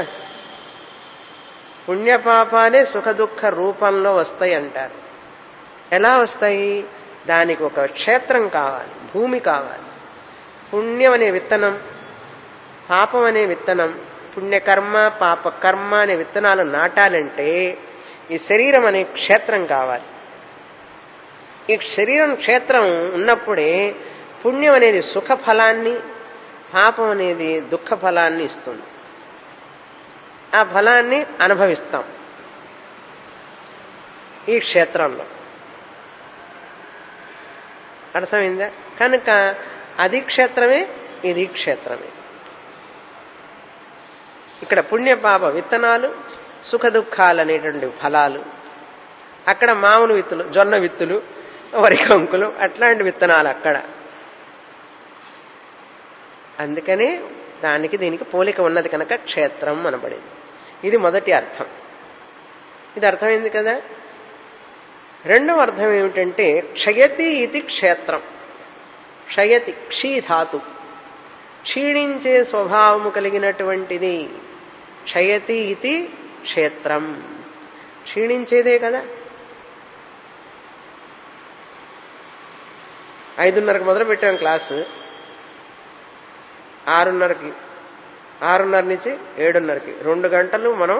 పుణ్యపాపాలే సుఖ దుఃఖ రూపంలో వస్తాయి అంటారు. ఎలా వస్తాయి? దానికి ఒక క్షేత్రం కావాలి, భూమి కావాలి. పుణ్యం అనే విత్తనం, పాపం అనే విత్తనం, పుణ్యకర్మ పాపకర్మ అనే విత్తనాలు నాటాలంటే ఈ శరీరం అనే క్షేత్రం కావాలి. ఈ శరీరం క్షేత్రం ఉన్నప్పుడే పుణ్యం అనేది సుఖ ఫలాన్ని, పాపం అనేది దుఃఖ ఫలాన్ని ఇస్తుంది. ఆ ఫలాన్ని అనుభవిస్తాం ఈ క్షేత్రంలో. అర్థమైందా? కనుక అది క్షేత్రమే, ఇది క్షేత్రమే. ఇక్కడ పుణ్యపాప విత్తనాలు, సుఖ దుఃఖాలు అనేటువంటి ఫలాలు. అక్కడ మామూలు విత్తులు, జొన్న విత్తులు, వరి కంకులు, అట్లాంటి విత్తనాలు అక్కడ. అందుకనే దానికి దీనికి పోలిక ఉన్నది కనుక క్షేత్రం అనబడింది. ఇది మొదటి అర్థం. ఇది అర్థమైంది కదా. రెండవ అర్థం ఏమిటంటే క్షయతి ఇది క్షేత్రం. క్షయతి క్షీధాతు, క్షీణించే స్వభావము కలిగినటువంటిది. క్షయతి ఇది క్షేత్రం, క్షీణించేదే కదా. ఐదున్నరకు మొదలు పెట్టాం క్లాసు, ఆరున్నరకి ఆరున్నర నుంచి ఏడున్నరకి రెండు గంటలు మనం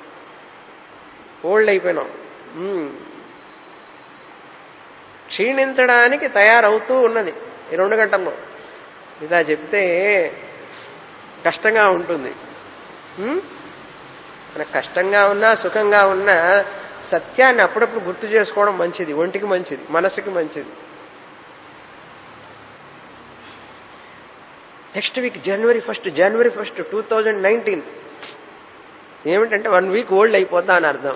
ఓల్డ్ అయిపోయినాం. క్షీణించడానికి తయారవుతూ ఉన్నది ఈ రెండు గంటల్లో. ఇలా చెప్తే కష్టంగా ఉంటుంది. మనకు కష్టంగా ఉన్నా సుఖంగా ఉన్నా సత్యాన్ని అప్పుడప్పుడు గుర్తు చేసుకోవడం మంచిది, ఒంటికి మంచిది, మనసుకి మంచిది. Next week January first January first two thousand nineteen ఏమిటంటే వన్ వీక్ ఓల్డ్ అయిపోతా అని అర్థం.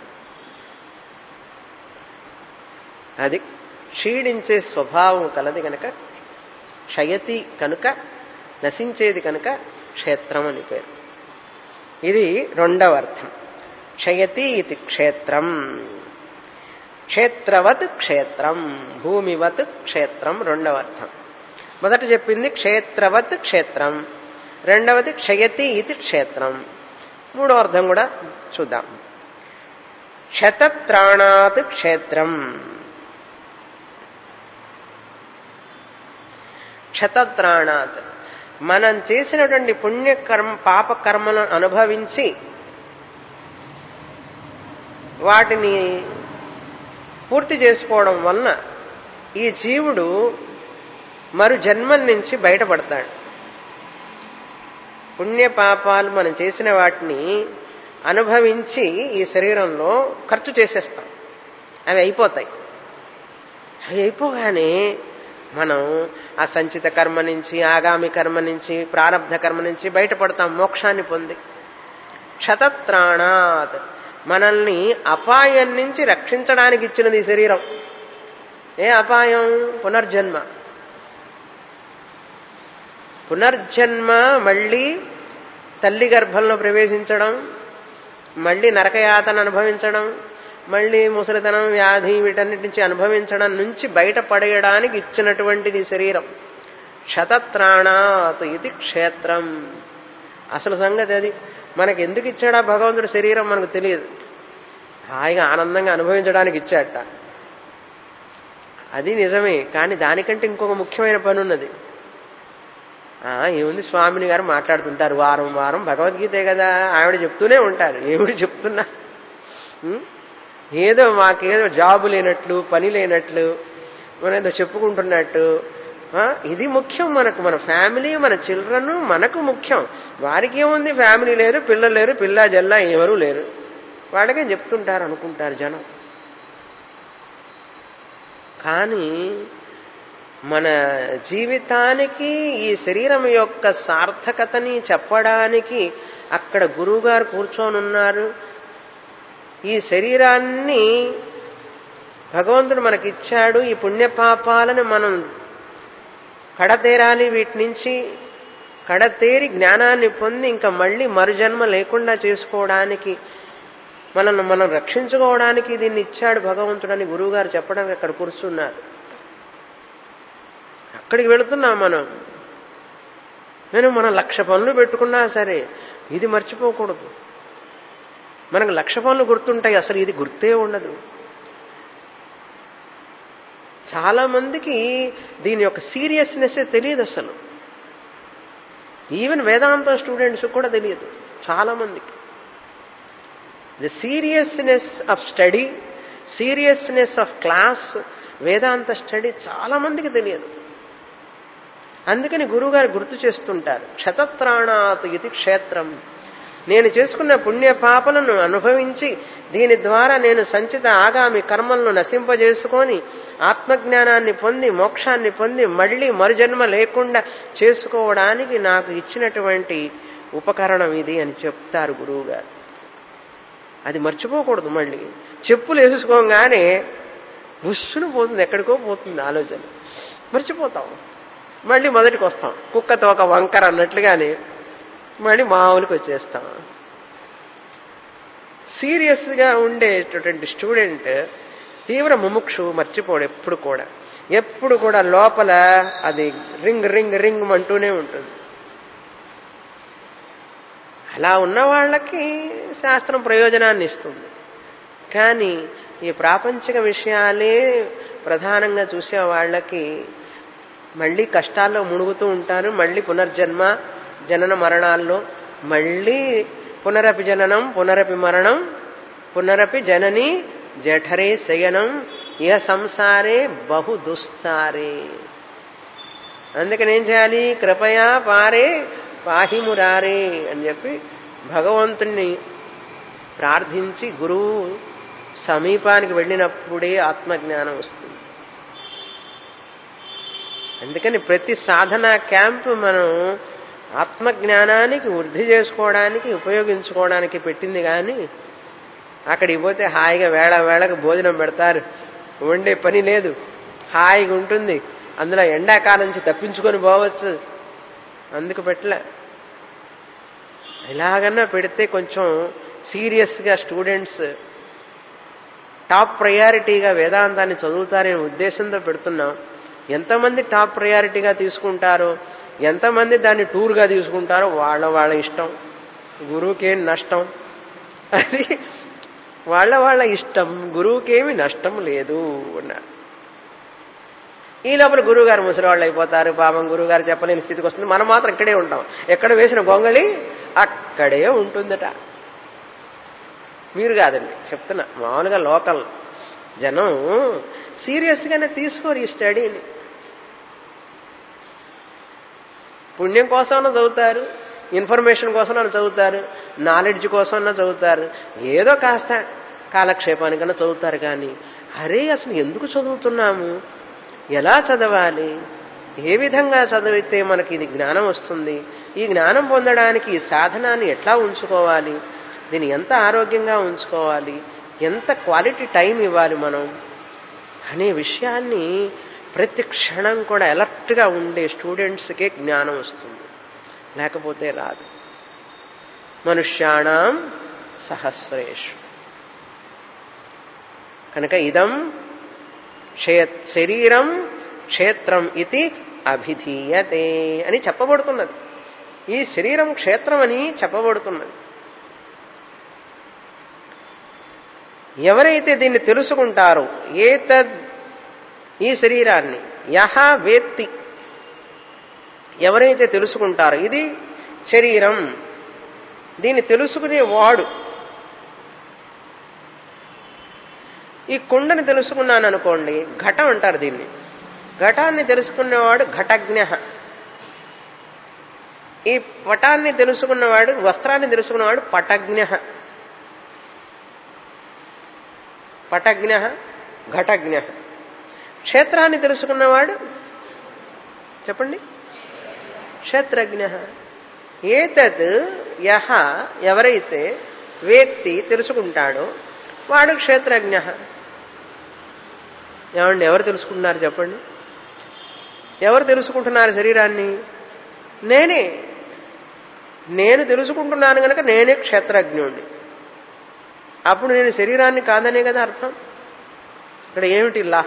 అది క్షీణించే స్వభావం కలది కనుక క్షయతి, కనుక నశించేది కనుక క్షేత్రం అని పేరు. ఇది రెండవ అర్థం. క్షయతి ఇది క్షేత్రం. క్షేత్రవత్ క్షేత్రం, భూమివత్ క్షేత్రం రెండవ అర్థం. మొదట చెప్పింది క్షేత్రవత్ క్షేత్రం, రెండవది క్షయతి ఇది క్షేత్రం. మూడో అర్థం కూడా చూద్దాం. క్షతత్రాణాత్ క్షేత్రం. క్షతత్రాణాత్ మనం చేసినటువంటి పుణ్యకర్మ పాపకర్మలను అనుభవించి వాటిని పూర్తి చేసుకోవడం వలన ఈ జీవుడు మరు జన్మల నుంచి బయటపడతాడు. పుణ్యపాపాలు మనం చేసిన వాటిని అనుభవించి ఈ శరీరంలో ఖర్చు చేసేస్తాం. అవి అయిపోతాయి. అవి అయిపోగానే మనం ఆ సంచిత కర్మ నుంచి, ఆగామి కర్మ నుంచి, ప్రారబ్ధ కర్మ నుంచి బయటపడతాం, మోక్షాన్ని పొంది. క్షతత్రాణాత్ మనల్ని అపాయం నుంచి రక్షించడానికి ఇచ్చినది ఈ శరీరం. ఏ అపాయం? పునర్జన్మ. పునర్జన్మ మళ్ళీ తల్లి గర్భంలో ప్రవేశించడం, మళ్ళీ నరకయాతన అనుభవించడం, మళ్ళీ ముసలితనం వ్యాధి వీటన్నిటి నుంచి అనుభవించడం నుంచి బయటపడేయడానికి ఇచ్చినటువంటిది శరీరం. క్షతత్రాణాత్ ఇది క్షేత్రం. అసలు సంగతి అది. మనకి ఎందుకు ఇచ్చాడా భగవంతుడు శరీరం మనకు తెలియదు. హాయిగా ఆనందంగా అనుభవించడానికి ఇచ్చాట, అది నిజమే. కానీ దానికంటే ఇంకొక ముఖ్యమైన పని ఉన్నది. ఏముంది, స్వామిని గారు మాట్లాడుతుంటారు వారం వారం, భగవద్గీతే కదా ఆవిడ చెప్తూనే ఉంటారు. ఏమిటి చెప్తున్నా, ఏదో మాకేదో జాబు లేనట్లు, పని లేనట్లు, మనం ఏదో చెప్పుకుంటున్నట్టు. ఇది ముఖ్యం మనకు. మన ఫ్యామిలీ, మన చిల్డ్రన్ మనకు ముఖ్యం. వారికి ఏముంది, ఫ్యామిలీ లేరు, పిల్లలు లేరు, పిల్ల జల్లా ఎవరూ లేరు, వాళ్ళకే చెప్తుంటారు అనుకుంటారు జనం. కానీ మన జీవితానికి ఈ శరీరం యొక్క సార్థకతని చెప్పడానికి అక్కడ గురువుగారు కూర్చొని ఉన్నారు. ఈ శరీరాన్ని భగవంతుడు మనకిచ్చాడు. ఈ పుణ్యపాపాలను మనం కడతేరాలి, వీటి నుంచి కడతేరి జ్ఞానాన్ని పొంది ఇంకా మళ్ళీ మరుజన్మ లేకుండా చేసుకోవడానికి, మనల్ని మనం రక్షించుకోవడానికి దీన్ని ఇచ్చాడు భగవంతుడని గురువుగారు చెప్పడానికి అక్కడ కూర్చున్నారు. అక్కడికి వెళుతున్నాం మనం. నేను మనం లక్ష పనులు పెట్టుకున్నా సరే ఇది మర్చిపోకూడదు. మనకు లక్ష పనులు గుర్తుంటాయి, అసలు ఇది గుర్తే ఉండదు. చాలా మందికి దీని యొక్క సీరియస్నెస్ తెలియదు అసలు. ఈవెన్ వేదాంత స్టూడెంట్స్ కూడా తెలియదు చాలా మందికి. The seriousness of study, seriousness of class, Vedanta study చాలా మందికి తెలియదు. అందుకని గురువుగారు గుర్తు చేస్తుంటారు, క్షతత్రాణాత్ ఇది క్షేత్రం. నేను చేసుకున్న పుణ్య పాపలను అనుభవించి దీని ద్వారా నేను సంచిత ఆగామి కర్మలను నశింపజేసుకొని ఆత్మజ్ఞానాన్ని పొంది మోక్షాన్ని పొంది మళ్లీ మరుజన్మ లేకుండా చేసుకోవడానికి నాకు ఇచ్చినటువంటి ఉపకరణం ఇది అని చెప్తారు గురువుగారు. అది మర్చిపోకూడదు. మళ్ళీ చెప్పులు వేసుకోగానే బుస్సును పోతుంది, ఎక్కడికో పోతుంది ఆలోచన, మర్చిపోతాం. మళ్ళీ మొదటికి వస్తాం, కుక్కతో ఒక వంకర అన్నట్లుగానే మళ్ళీ మామూలుకి వచ్చేస్తాం. సీరియస్గా ఉండేటటువంటి స్టూడెంట్, తీవ్ర ముముక్షు మర్చిపోడు ఎప్పుడు కూడా. ఎప్పుడు కూడా లోపల అది రింగ్ రింగ్ రింగ్ అంటూనే ఉంటుంది. అలా ఉన్న వాళ్ళకి శాస్త్రం ప్రయోజనాన్ని ఇస్తుంది. కానీ ఈ ప్రాపంచిక విషయాలే ప్రధానంగా చూసే వాళ్ళకి మళ్ళీ కష్టాల్లో మునుగుతూ ఉంటారు. మళ్ళీ పునర్జన్మ, జనన మరణాల్లో, మళ్ళీ పునరపి జననం పునరపి మరణం పునరపి జనని జఠరే శయనం ఇహ సంసారే బహు దుస్తారే. అందుకని ఏం చేయాలి, కృపయా పారే పాహిమురారే అని చెప్పి భగవంతుణ్ణి ప్రార్థించి గురువు సమీపానికి వెళ్ళినప్పుడే ఆత్మజ్ఞానం వస్తుంది. అందుకని ప్రతి సాధన క్యాంపు మనం ఆత్మజ్ఞానానికి వృద్ధి చేసుకోవడానికి ఉపయోగించుకోవడానికి పెట్టింది. కానీ అక్కడికి పోతే హాయిగా వేళ వేళకు భోజనం పెడతారు, వండే పని లేదు, హాయిగా ఉంటుంది, అందులో ఎండాకాలం నుంచి తప్పించుకొని పోవచ్చు, అందుకు పెట్టలే. ఇలాగన్నా పెడితే కొంచెం సీరియస్గా స్టూడెంట్స్ టాప్ ప్రయారిటీగా వేదాంతాన్ని చదువుతారనే ఉద్దేశంతో పెడుతున్నాం. ఎంతమంది టాప్ ప్రయారిటీగా తీసుకుంటారో, ఎంతమంది దాన్ని టూర్గా తీసుకుంటారో వాళ్ళ వాళ్ళ ఇష్టం, గురువుకేం నష్టం, అది వాళ్ళ వాళ్ళ ఇష్టం, గురువుకేమి నష్టం లేదు అన్నారు. ఈ లోపల గురువుగారు ముసలివాళ్ళు అయిపోతారు, పాపం గురువుగారు చెప్పలేని స్థితికి వస్తుంది. మనం మాత్రం ఇక్కడే ఉంటాం. ఎక్కడ వేసిన గొంగళి అక్కడే ఉంటుందట. మీరు కాదండి చెప్తున్నా, మామూలుగా లోకల్ జనం సీరియస్గానే తీసుకోరు ఈ స్టడీని. పుణ్యం కోసమన్నా చదువుతారు, ఇన్ఫర్మేషన్ కోసమన్నా చదువుతారు, నాలెడ్జ్ కోసమన్నా చదువుతారు, ఏదో కాస్త కాలక్షేపానికన్నా చదువుతారు. కానీ అరే అసలు ఎందుకు చదువుతున్నాము, ఎలా చదవాలి, ఏ విధంగా చదివితే మనకి ఇది జ్ఞానం వస్తుంది, ఈ జ్ఞానం పొందడానికి ఈ సాధనాన్ని ఎట్లా ఉంచుకోవాలి, దీన్ని ఎంత ఆరోగ్యంగా ఉంచుకోవాలి, ఎంత క్వాలిటీ టైం ఇవ్వాలి మనం అనే విషయాన్ని ప్రతి క్షణం కూడా అలర్ట్గా ఉండే స్టూడెంట్స్కే జ్ఞానం వస్తుంది, లేకపోతే రాదు. మనుష్యాణం సహస్రేషు. కనుక ఇదం శరీరం క్షేత్రం ఇది అభిధీయతే అని చెప్పబడుతున్నది. ఈ శరీరం క్షేత్రం అని చెప్పబడుతున్నది. ఎవరైతే దీన్ని తెలుసుకుంటారో, ఏతద్ ఈ శరీరాన్ని యహ వేత్తి, ఎవరైతే తెలుసుకుంటారో ఇది శరీరం, దీన్ని తెలుసుకునేవాడు. ఈ కుండని తెలుసుకున్నాను అనుకోండి, ఘటం అంటారు దీన్ని. ఘటాన్ని తెలుసుకునేవాడు ఘటజ్ఞ. ఈ పటాన్ని తెలుసుకున్నవాడు, వస్త్రాన్ని తెలుసుకున్నవాడు పటజ్ఞ. పటజ్ఞ ఘటజ్ఞ. క్షేత్రాన్ని తెలుసుకున్నవాడు చెప్పండి క్షేత్రజ్ఞ. ఏతత్ యహ ఎవరైతే వేత్తి తెలుసుకుంటాడో వాడు క్షేత్రజ్ఞ. ఏమండి, ఎవరు తెలుసుకుంటున్నారు చెప్పండి? ఎవరు తెలుసుకుంటున్నారు శరీరాన్ని? నేనే. నేను తెలుసుకుంటున్నాను కనుక నేనే క్షేత్రజ్ఞుడిని. అప్పుడు నేను శరీరాన్ని కాదనే కదా అర్థం. ఇక్కడ ఏమిటి లా?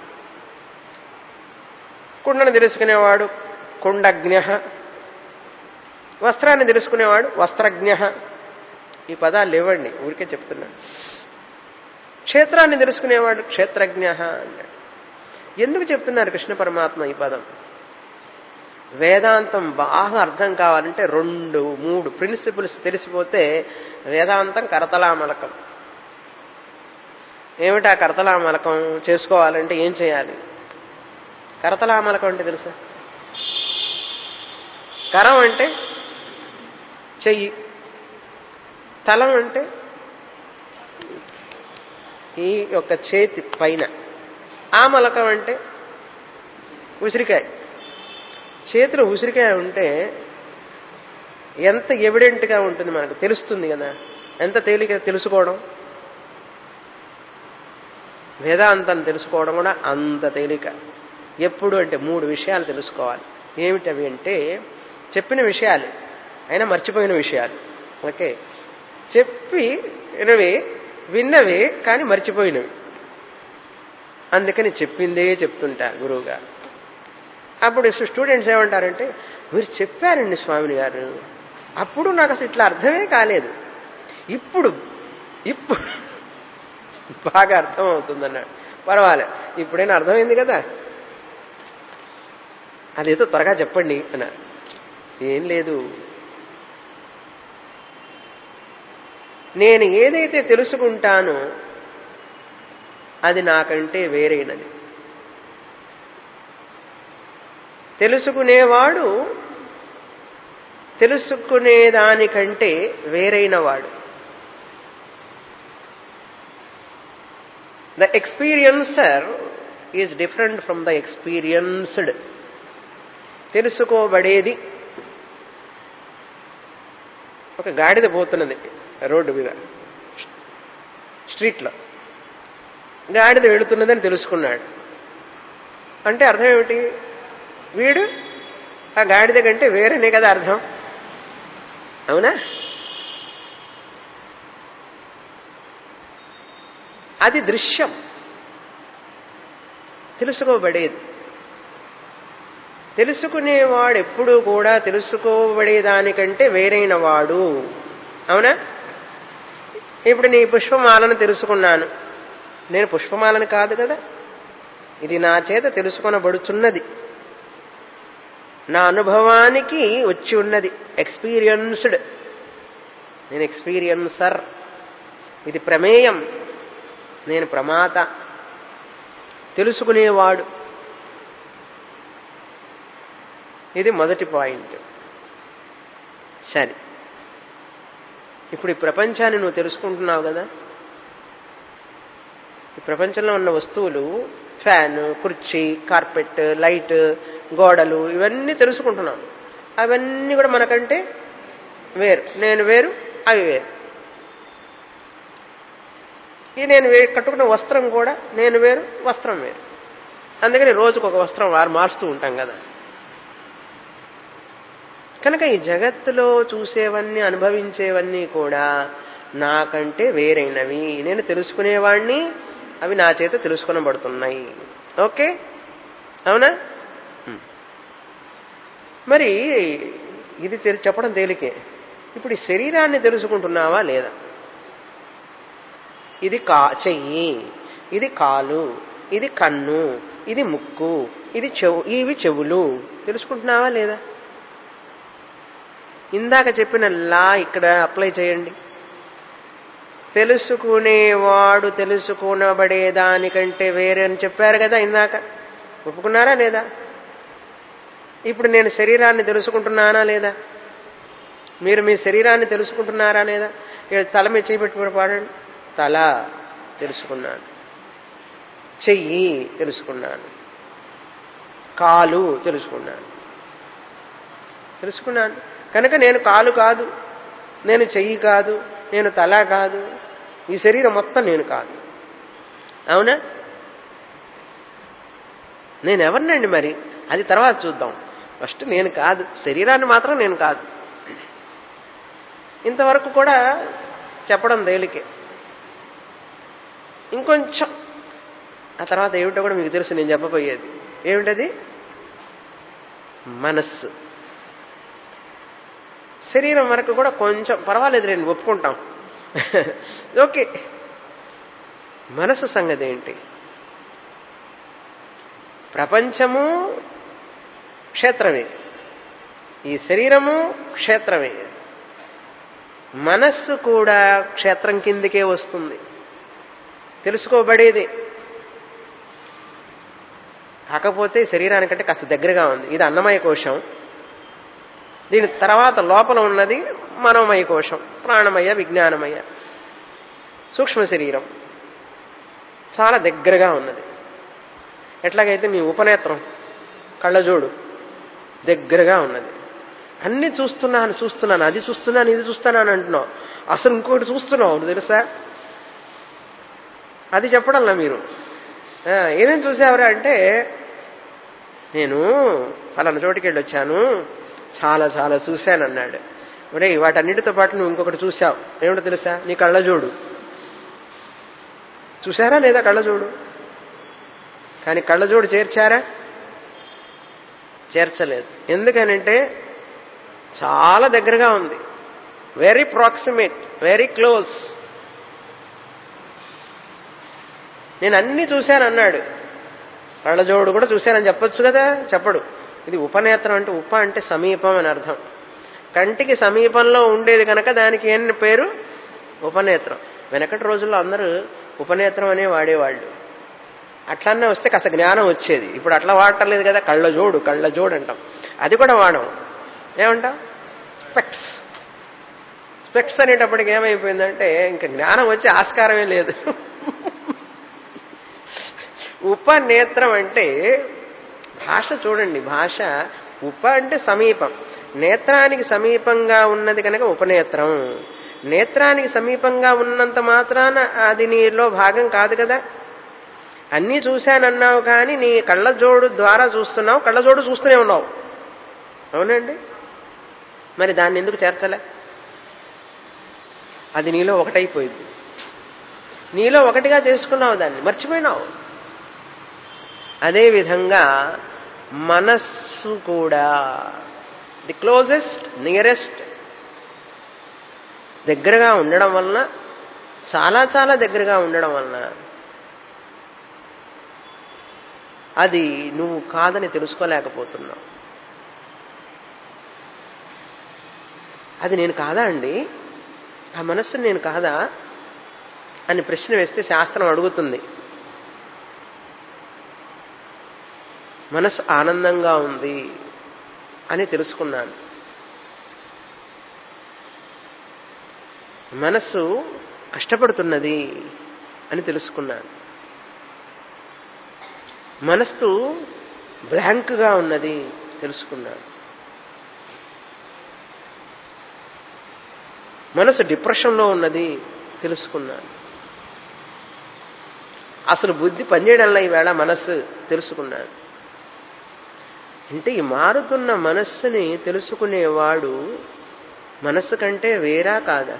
కుండను తెలుసుకునేవాడు కుండజ్ఞ, వస్త్రాన్ని తెలుసుకునేవాడు వస్త్రజ్ఞ. ఈ పదాలు లేవండి, ఊరికే చెప్తున్నాను. క్షేత్రాన్ని తెలుసుకునేవాడు క్షేత్రజ్ఞ అన్నాడు. ఎందుకు చెప్తున్నారు కృష్ణ పరమాత్మ ఈ పదం? వేదాంతం బాగా అర్థం కావాలంటే రెండు మూడు ప్రిన్సిపుల్స్ తెలిసిపోతే వేదాంతం కరతలామలకం. ఏమిటా కరతలామలకం చేసుకోవాలంటే ఏం చేయాలి? కరతలామలకం అంటే తెలుసా? కరం అంటే చెయ్యి, తలం అంటే ఈ యొక్క చేతి పైన, ఆమలకం అంటే ఉసిరికాయ. చేతిలో ఉసిరికాయ ఉంటే ఎంత ఎవిడెంట్గా ఉంటుంది, మనకు తెలుస్తుంది కదా. ఎంత తేలిక తెలుసుకోవడం. వేదాంతాన్ని తెలుసుకోవడం కూడా అంత తేలిక. ఎప్పుడు అంటే మూడు విషయాలు తెలుసుకోవాలి. ఏమిటవి అంటే చెప్పిన విషయాలు అయినా మర్చిపోయిన విషయాలు. ఓకే, చెప్పి వినవే విన్నవే కానీ మర్చిపోయినవి. అందుకని చెప్పిందే చెప్తుంటారు గురువు గారు. అప్పుడు స్టూడెంట్స్ ఏమంటారంటే, మీరు చెప్పారండి స్వామిని గారు, అప్పుడు నాకు అసలు ఇట్లా అర్థమే కాలేదు, ఇప్పుడు ఇప్పుడు బాగా అర్థం అవుతుందన్నాడు. పర్వాలేదు, ఇప్పుడైనా అర్థమైంది కదా, అదేదో త్వరగా చెప్పండి అన్నారు. ఏం లేదు, నేను ఏదైతే తెలుసుకుంటానో అది నాకంటే వేరైనది. తెలుసుకునేవాడు తెలుసుకునేదానికంటే వేరైనవాడు. The experiencer is different from the experienced. తెలుసుకోబడేది. ఒక గాడిద పోతున్నది రోడ్డు మీద, స్ట్రీట్లో. గాడిద వెళుతున్నదని తెలుసుకున్నాడు అంటే అర్థం ఏమిటి? వీడు ఆ గాడిద కంటే వేరేనే కదా అర్థం. అవునా? అది దృశ్యం, తెలుసుకోబడేది. తెలుసుకునేవాడు ఎప్పుడూ కూడా తెలుసుకోబడేదానికంటే వేరైన వాడు. అవునా? ఇప్పుడు నీ పుష్పమాలను తెలుసుకున్నాను, నేను పుష్పమాలను కాదు కదా, ఇది నా చేత తెలుసుకొనబడుచున్నది, నా అనుభవానికి వచ్చి ఉన్నది, ఎక్స్పీరియన్స్డ్. నేను ఎక్స్పీరియన్సర్. ఇది ప్రమేయం, నేను ప్రమాత. తెలుసుకునేవాడు. ఇది మొదటి పాయింట్. సరే, ఇప్పుడు ఈ ప్రపంచాన్ని నువ్వు తెలుసుకుంటున్నావు కదా. ఈ ప్రపంచంలో ఉన్న వస్తువులు, ఫ్యాన్, కుర్చీ, కార్పెట్, లైట్, గోడలు, ఇవన్నీ తెలుసుకుంటున్నాం. అవన్నీ కూడా మనకంటే వేరు. నేను వేరు, అవి వేరు. ఈ నేను వే కట్టుకున్న వస్త్రం కూడా నేను వేరు, వస్త్రం వేరు. అందుకని రోజుకు ఒక వస్త్రం వారు మారుస్తూ ఉంటాం కదా. కనుక ఈ జగత్తులో చూసేవన్నీ అనుభవించేవన్నీ కూడా నాకంటే వేరైనవి, నేను తెలుసుకునేవాణ్ణి, అవి నా చేత తెలుసుకొనబడుతున్నాయి. ఓకే, అవునా? మరి ఇది చెప్పడం తేలికే. ఇప్పుడు ఈ శరీరాన్ని తెలుసుకుంటున్నావా లేదా? ఇది కా చెయ్యి, ఇది కాలు, ఇది కన్ను, ఇది ముక్కు, ఇది చెవు, ఇవి చెవులు, తెలుసుకుంటున్నావా లేదా? ఇందాక చెప్పిన లా ఇక్కడ అప్లై చేయండి. తెలుసుకునేవాడు తెలుసుకునబడేదానికంటే వేరే అని చెప్పారు కదా ఇందాక, ఒప్పుకున్నారా లేదా? ఇప్పుడు నేను శరీరాన్ని తెలుసుకుంటున్నానా లేదా? మీరు మీ శరీరాన్ని తెలుసుకుంటున్నారా లేదా? తల మీద చేయి పెట్టుకుని పాడండి. తల తెలుసుకున్నాను, చెయ్యి తెలుసుకున్నాను, కాలు తెలుసుకున్నాను తెలుసుకున్నాను కనుక నేను కాలు కాదు, నేను చెయ్యి కాదు, నేను తల కాదు, ఈ శరీరం మొత్తం నేను కాదు. అవునా? నేను ఎవరినండి మరి? అది తర్వాత చూద్దాం. ఫస్ట్ నేను కాదు, శరీరాన్ని మాత్రం నేను కాదు. ఇంతవరకు కూడా చెప్పడం తేలికే. ఇంకొంచెం ఆ తర్వాత ఏమిటో కూడా మీకు తెలుసు, నేను చెప్పబోయేది ఏమిటది? మనస్సు. శరీరం వరకు కూడా కొంచెం పర్వాలేదు, నేను ఒప్పుకుంటాం. ఓకే, మనస్సు సంగతి ఏంటి? ప్రపంచము క్షేత్రమే, ఈ శరీరము క్షేత్రమే, మనస్సు కూడా క్షేత్రం కిందికే వస్తుంది, తెలుసుకోబడేది. కాకపోతే శరీరానికంటే కాస్త దగ్గరగా ఉంది. ఇది అన్నమయ కోశం, దీని తర్వాత లోపల ఉన్నది మనోమయ కోశం, ప్రాణమయ, విజ్ఞానమయ, సూక్ష్మ శరీరం చాలా దగ్గరగా ఉన్నది. ఎట్లాగైతే మీ ఉపనేత్రం, కళ్ళజోడు దగ్గరగా ఉన్నది. అన్ని చూస్తున్నాను చూస్తున్నాను అది చూస్తున్నాను ఇది చూస్తున్నాను అంటున్నావు, అసలు ఇంకోటి చూస్తున్నావు తెలుసా? అది చెప్పడంలా మీరు. ఏమేమి చూసావురా అంటే, నేను ఫలానా చోటుకి వెళ్ళి వచ్చాను, చాలా చాలా చూశాను అన్నాడు. ఒరే, వాటన్నిటితో పాటు నువ్వు ఇంకొకటి చూసావు, ఏమిటో తెలుసా? నీ కళ్ళజోడు. చూసారా లేదా కళ్ళజోడు? కానీ కళ్ళజోడు చేర్చారా? చేర్చలేదు. ఎందుకనంటే చాలా దగ్గరగా ఉంది, వెరీ ప్రాక్సిమేట్, వెరీ క్లోజ్. నేను అన్ని చూశాను అన్నాడు, కళ్ళజోడు కూడా చూశానని చెప్పొచ్చు కదా, చెప్పడు. ఇది ఉపనేత్రం అంటే, ఉప అంటే సమీపం అని అర్థం. కంటికి సమీపంలో ఉండేది కనుక దానికి ఏం పేరు? ఉపనేత్రం. వెనకటి రోజుల్లో అందరూ ఉపనేత్రం అనే వాడేవాళ్ళు. అట్లనే వస్తే కాస్త జ్ఞానం వచ్చేది. ఇప్పుడు అట్లా వాడటలేదు కదా, కళ్ళజోడు కళ్ళజోడు అంటాం. అది కూడా వాడం. ఏమంటాం? స్పెక్ట్స్. స్పెక్ట్స్ అనేటప్పటికి ఏమైపోయిందంటే ఇంకా జ్ఞానం వచ్చే ఆస్కారమే లేదు. ఉపనేత్రం అంటే భాష చూడండి, భాష ఉప అంటే సమీపం, నేత్రానికి సమీపంగా ఉన్నది కనుక ఉపనేత్రం. నేత్రానికి సమీపంగా ఉన్నంత మాత్రాన అది నీలో భాగం కాదు కదా. అన్నీ చూశానన్నావు కానీ నీ కళ్ళజోడు ద్వారా చూస్తున్నావు, కళ్ళజోడు చూస్తూనే ఉన్నావు. అవునండి, మరి దాన్ని ఎందుకు చేర్చలే? అది నీలో ఒకటైపోయింది, నీలో ఒకటిగా చేసుకున్నావు, దాన్ని మర్చిపోయినావు. అదేవిధంగా మనస్సు కూడా ది క్లోజెస్ట్, నియరెస్ట్, దగ్గరగా ఉండడం వలన, చాలా చాలా దగ్గరగా ఉండడం వలన అది నువ్వు కాదని తెలుసుకోలేకపోతున్నావు. అది నేను కాదా అండి, ఆ మనస్సు నేను కాదా అని ప్రశ్న వేస్తే శాస్త్రం అడుగుతుంది. మనసు ఆనందంగా ఉంది అని తెలుసుకున్నాను, మనస్సు కష్టపడుతున్నది అని తెలుసుకున్నాను, మనస్సు బ్లాంక్గా ఉన్నది తెలుసుకున్నాను, మనసు డిప్రెషన్లో ఉన్నది తెలుసుకున్నాను. అసలు బుద్ధి పనిచేయడంలో ఈవేళ మనస్సు తెలుసుకున్నాను. అంటే ఈ మారుతున్న మనస్సుని తెలుసుకునేవాడు మనస్సు కంటే వేరా కాదా?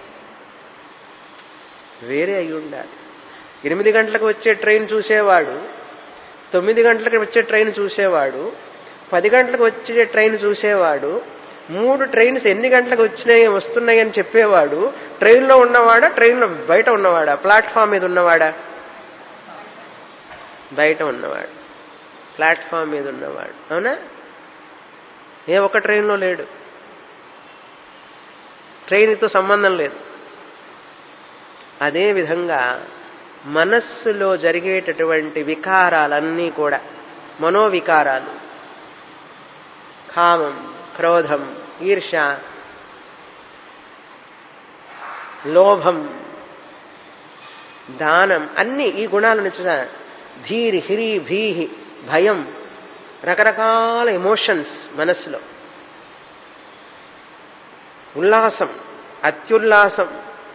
వేరే అయి ఉండాలి. ఎనిమిది గంటలకు వచ్చే ట్రైన్ చూసేవాడు, తొమ్మిది గంటలకు వచ్చే ట్రైన్ చూసేవాడు, పది గంటలకు వచ్చే ట్రైన్ చూసేవాడు, మూడు ట్రైన్స్ ఎన్ని గంటలకు వచ్చినాయి వస్తున్నాయి అని చెప్పేవాడు ట్రైన్లో ఉన్నవాడా, ట్రైన్లో బయట ఉన్నవాడా, ప్లాట్ఫామ్ మీద ఉన్నవాడా? బయట ఉన్నవాడు, ప్లాట్ఫామ్ మీద ఉన్నవాడు. అవునా? ఏ ఒక్క ట్రైన్లో లేడు, ట్రైన్తో సంబంధం లేదు. అదేవిధంగా మనస్సులో జరిగేటటువంటి వికారాలన్నీ కూడా మనోవికారాలు, కామం, క్రోధం, ఈర్ష, లోభం, దానం, అన్ని ఈ గుణాలను చూసా. ధీరి, హిరి, భీహి, భయం, రకరకాల ఎమోషన్స్ మనస్సులో. ఉల్లాసం, అత్యుల్లాసం,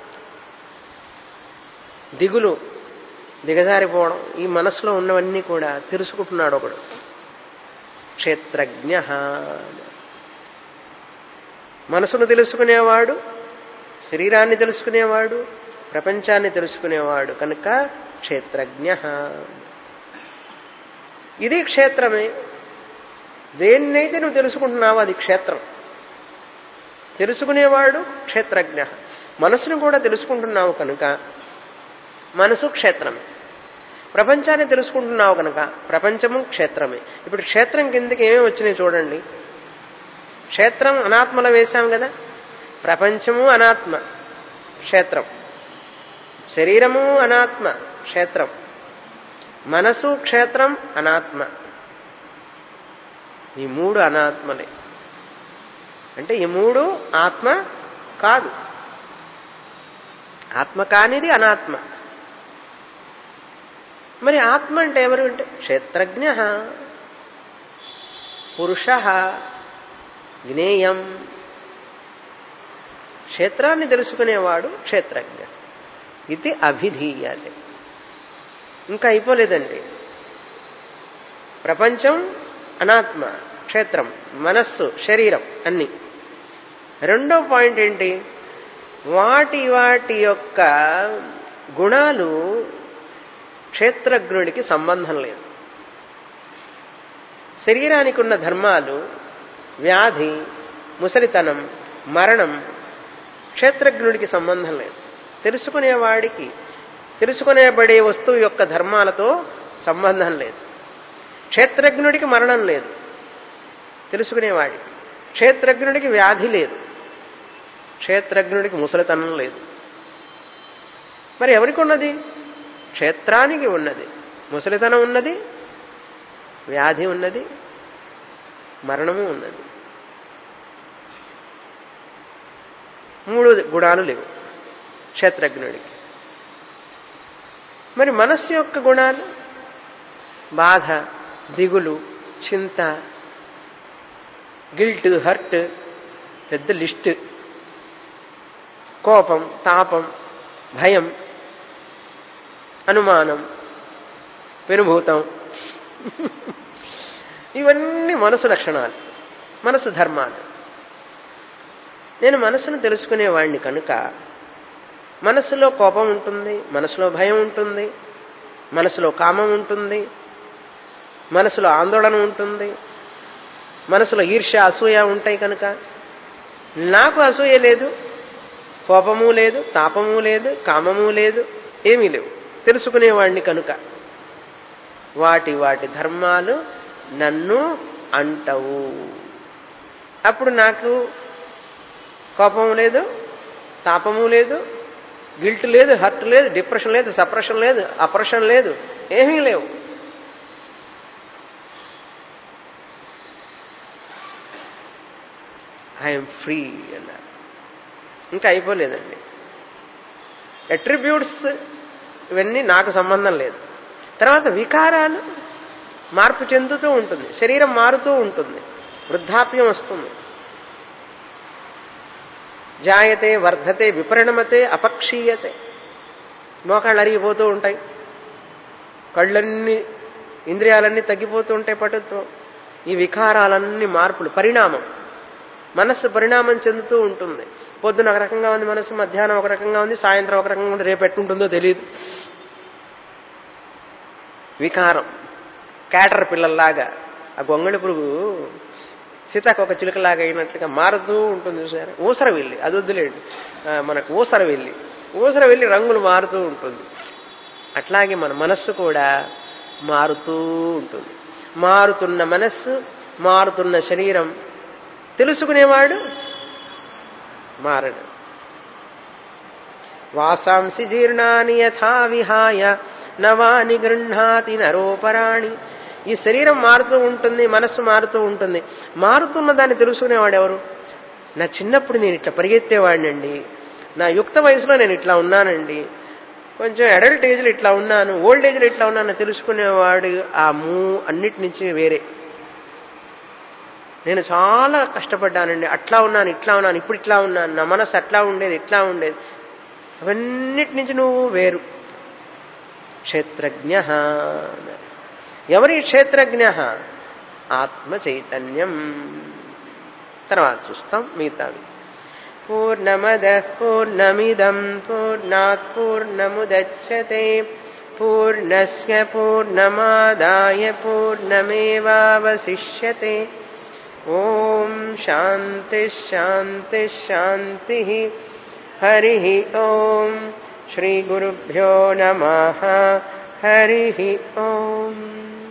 దిగులు, దిగజారిపోవడం, ఈ మనసులో ఉన్నవన్నీ కూడా తెలుసుకుంటున్నాడు ఒకడు. క్షేత్రజ్ఞ. మనసును తెలుసుకునేవాడు, శరీరాన్ని తెలుసుకునేవాడు, ప్రపంచాన్ని తెలుసుకునేవాడు కనుక క్షేత్రజ్ఞ. ఇది క్షేత్రమే. దేన్నైతే నువ్వు తెలుసుకుంటున్నావో అది క్షేత్రం. తెలుసుకునేవాడు క్షేత్రజ్ఞ. మనసును కూడా తెలుసుకుంటున్నావు కనుక మనసు క్షేత్రమే. ప్రపంచాన్ని తెలుసుకుంటున్నావు కనుక ప్రపంచము క్షేత్రమే. ఇప్పుడు క్షేత్రం కిందకి ఏమేమి వచ్చినాయి చూడండి. క్షేత్రం అనాత్మలో వేశాం కదా. ప్రపంచము అనాత్మ, క్షేత్రం. శరీరము అనాత్మ, క్షేత్రం. మనసు క్షేత్రం, అనాత్మ. ఈ మూడు అనాత్మలే. అంటే ఈ మూడు ఆత్మ కాదు. ఆత్మ కానిది అనాత్మ. మరి ఆత్మ అంటే ఎవరు అంటే క్షేత్రజ్ఞ, పురుష, జ్ఞేయం. క్షేత్రాన్ని తెలుసుకునేవాడు క్షేత్రజ్ఞ. ఇది అభిధీయతే. ఇంకా అయిపోలేదండి. ప్రపంచం అనాత్మ, క్షేత్రం, మనస్సు, శరీరం అన్ని. రెండో పాయింట్ ఏంటి? వాటి వాటి యొక్క గుణాలు క్షేత్రజ్ఞుడికి సంబంధం లేదు. శరీరానికి ఉన్న ధర్మాలు, వ్యాధి, ముసలితనం, మరణం క్షేత్రజ్ఞుడికి సంబంధం లేదు. తెలుసుకునేవాడికి తెలుసుకునేబడే వస్తువు యొక్క ధర్మాలతో సంబంధం లేదు. క్షేత్రజ్ఞుడికి మరణం లేదు, తెలుసుకునేవాడికి. క్షేత్రజ్ఞుడికి వ్యాధి లేదు, క్షేత్రజ్ఞుడికి ముసలితనం లేదు. మరి ఎవరికి ఉన్నది? క్షేత్రానికి ఉన్నది. ముసలితనం ఉన్నది, వ్యాధి ఉన్నది, మరణము ఉన్నది. మూడు గుణాలు లేవు క్షేత్రజ్ఞుడికి. మరి మనస్సు యొక్క గుణాలు బాధ, దిగులు, చింత, గిల్ట్, హర్ట్, పెద్ద లిస్ట్, కోపం, తాపం, భయం, అనుమానం, పెనుభూతం, ఇవన్నీ మనసు లక్షణాలు, మనసు ధర్మాలు. నేను మనసును తెలుసుకునేవాడిని కనుక మనసులో కోపం ఉంటుంది, మనసులో భయం ఉంటుంది, మనసులో కామం ఉంటుంది, మనసులో ఆందోళన ఉంటుంది, మనసులో ఈర్ష్య, అసూయ ఉంటాయి. కనుక నాకు అసూయ లేదు, కోపము లేదు, తాపము లేదు, కామము లేదు, ఏమీ లేవు. తెలుసుకునేవాడిని కనుక వాటి వాటి ధర్మాలు నన్ను అంటవు. అప్పుడు నాకు కోపం లేదు, తాపము లేదు, గిల్ట్ లేదు, హర్ట్ లేదు, డిప్రెషన్ లేదు, సప్రెషన్ లేదు, అప్రెషన్ లేదు, ఏమీ లేవు. ఐఎమ్ ఫ్రీ అన్నారు. ఇంకా అయిపోలేదండి. అట్రిబ్యూట్స్ ఇవన్నీ నాకు సంబంధం లేదు. తర్వాత వికారాలు మార్పు చెందుతూ ఉంటుంది, శరీరం మారుతూ ఉంటుంది, వృద్ధాప్యం వస్తుంది. జాయతే, వర్ధతే, విపరిణమతే, అపక్షీయతే. మోకాళ్ళు అరిగిపోతూ ఉంటాయి, కళ్ళన్నీ ఇంద్రియాలన్నీ తగ్గిపోతూ ఉంటాయి పటుత్వం. ఈ వికారాలన్నీ మార్పులు, పరిణామం. మనస్సు పరిణామం చెందుతూ ఉంటుంది. పొద్దున ఒక రకంగా ఉంది మనస్సు, మధ్యాహ్నం ఒక రకంగా ఉంది, సాయంత్రం ఒక రకంగా ఉంది, రేపు ఎట్టుంటుందో తెలియదు. వికారం. క్యాటర్ పిల్లల్లాగా ఆ గొంగళి పురుగు సీతాకొక చిలుకలాగా అయినట్లుగా మారుతూ ఉంటుంది చూసారా. ఊసర వెళ్ళి అది వద్దులేండి, మనకు ఊసర వెళ్ళి ఊసర వెళ్ళి రంగులు మారుతూ ఉంటుంది. అట్లాగే మన మనస్సు కూడా మారుతూ ఉంటుంది. మారుతున్న మనస్సు, మారుతున్న శరీరం తెలుసుకునేవాడు మారడు. వాసాంసి జీర్ణాని యథా విహాయ నవాని గృహ్ణాతి నరోపరాణి. ఈ శరీరం మారుతూ ఉంటుంది, మనస్సు మారుతూ ఉంటుంది. మారుతున్న దాన్ని తెలుసుకునేవాడు ఎవరు? నా చిన్నప్పుడు నేను ఇట్లా పరిగెత్తేవాడినండి, నా యుక్త వయసులో నేను ఇట్లా ఉన్నానండి, కొంచెం అడల్ట్ ఏజ్లో ఇట్లా ఉన్నాను, ఓల్డ్ ఏజ్లో ఇట్లా ఉన్నాను తెలుసుకునేవాడు ఆ మూ అన్నిటి నుంచి వేరే. నేను చాలా కష్టపడ్డానండి, అట్లా ఉన్నాను, ఇట్లా ఉన్నాను, ఇప్పుడు ఇట్లా ఉన్నాను, నా మనసు అట్లా ఉండేది, ఇట్లా ఉండేది, అవన్నిటి నుంచి నువ్వు వేరు. క్షేత్రజ్ఞ. ఎవరి క్షేత్రజ్ఞ? ఆత్మ చైతన్యం. తర్వాత చూస్తాం మిగతావి. పూర్ణమదః పూర్ణమిదం పూర్ణాత్ పూర్ణముదచ్యతే పూర్ణస్య పూర్ణమాదాయ పూర్ణమేవావశిష్యతే. ఓం శాంతి శాంతి శాంతి. హరి ఓం. శ్రీ గురుభ్యో నమః. హరి ఓం.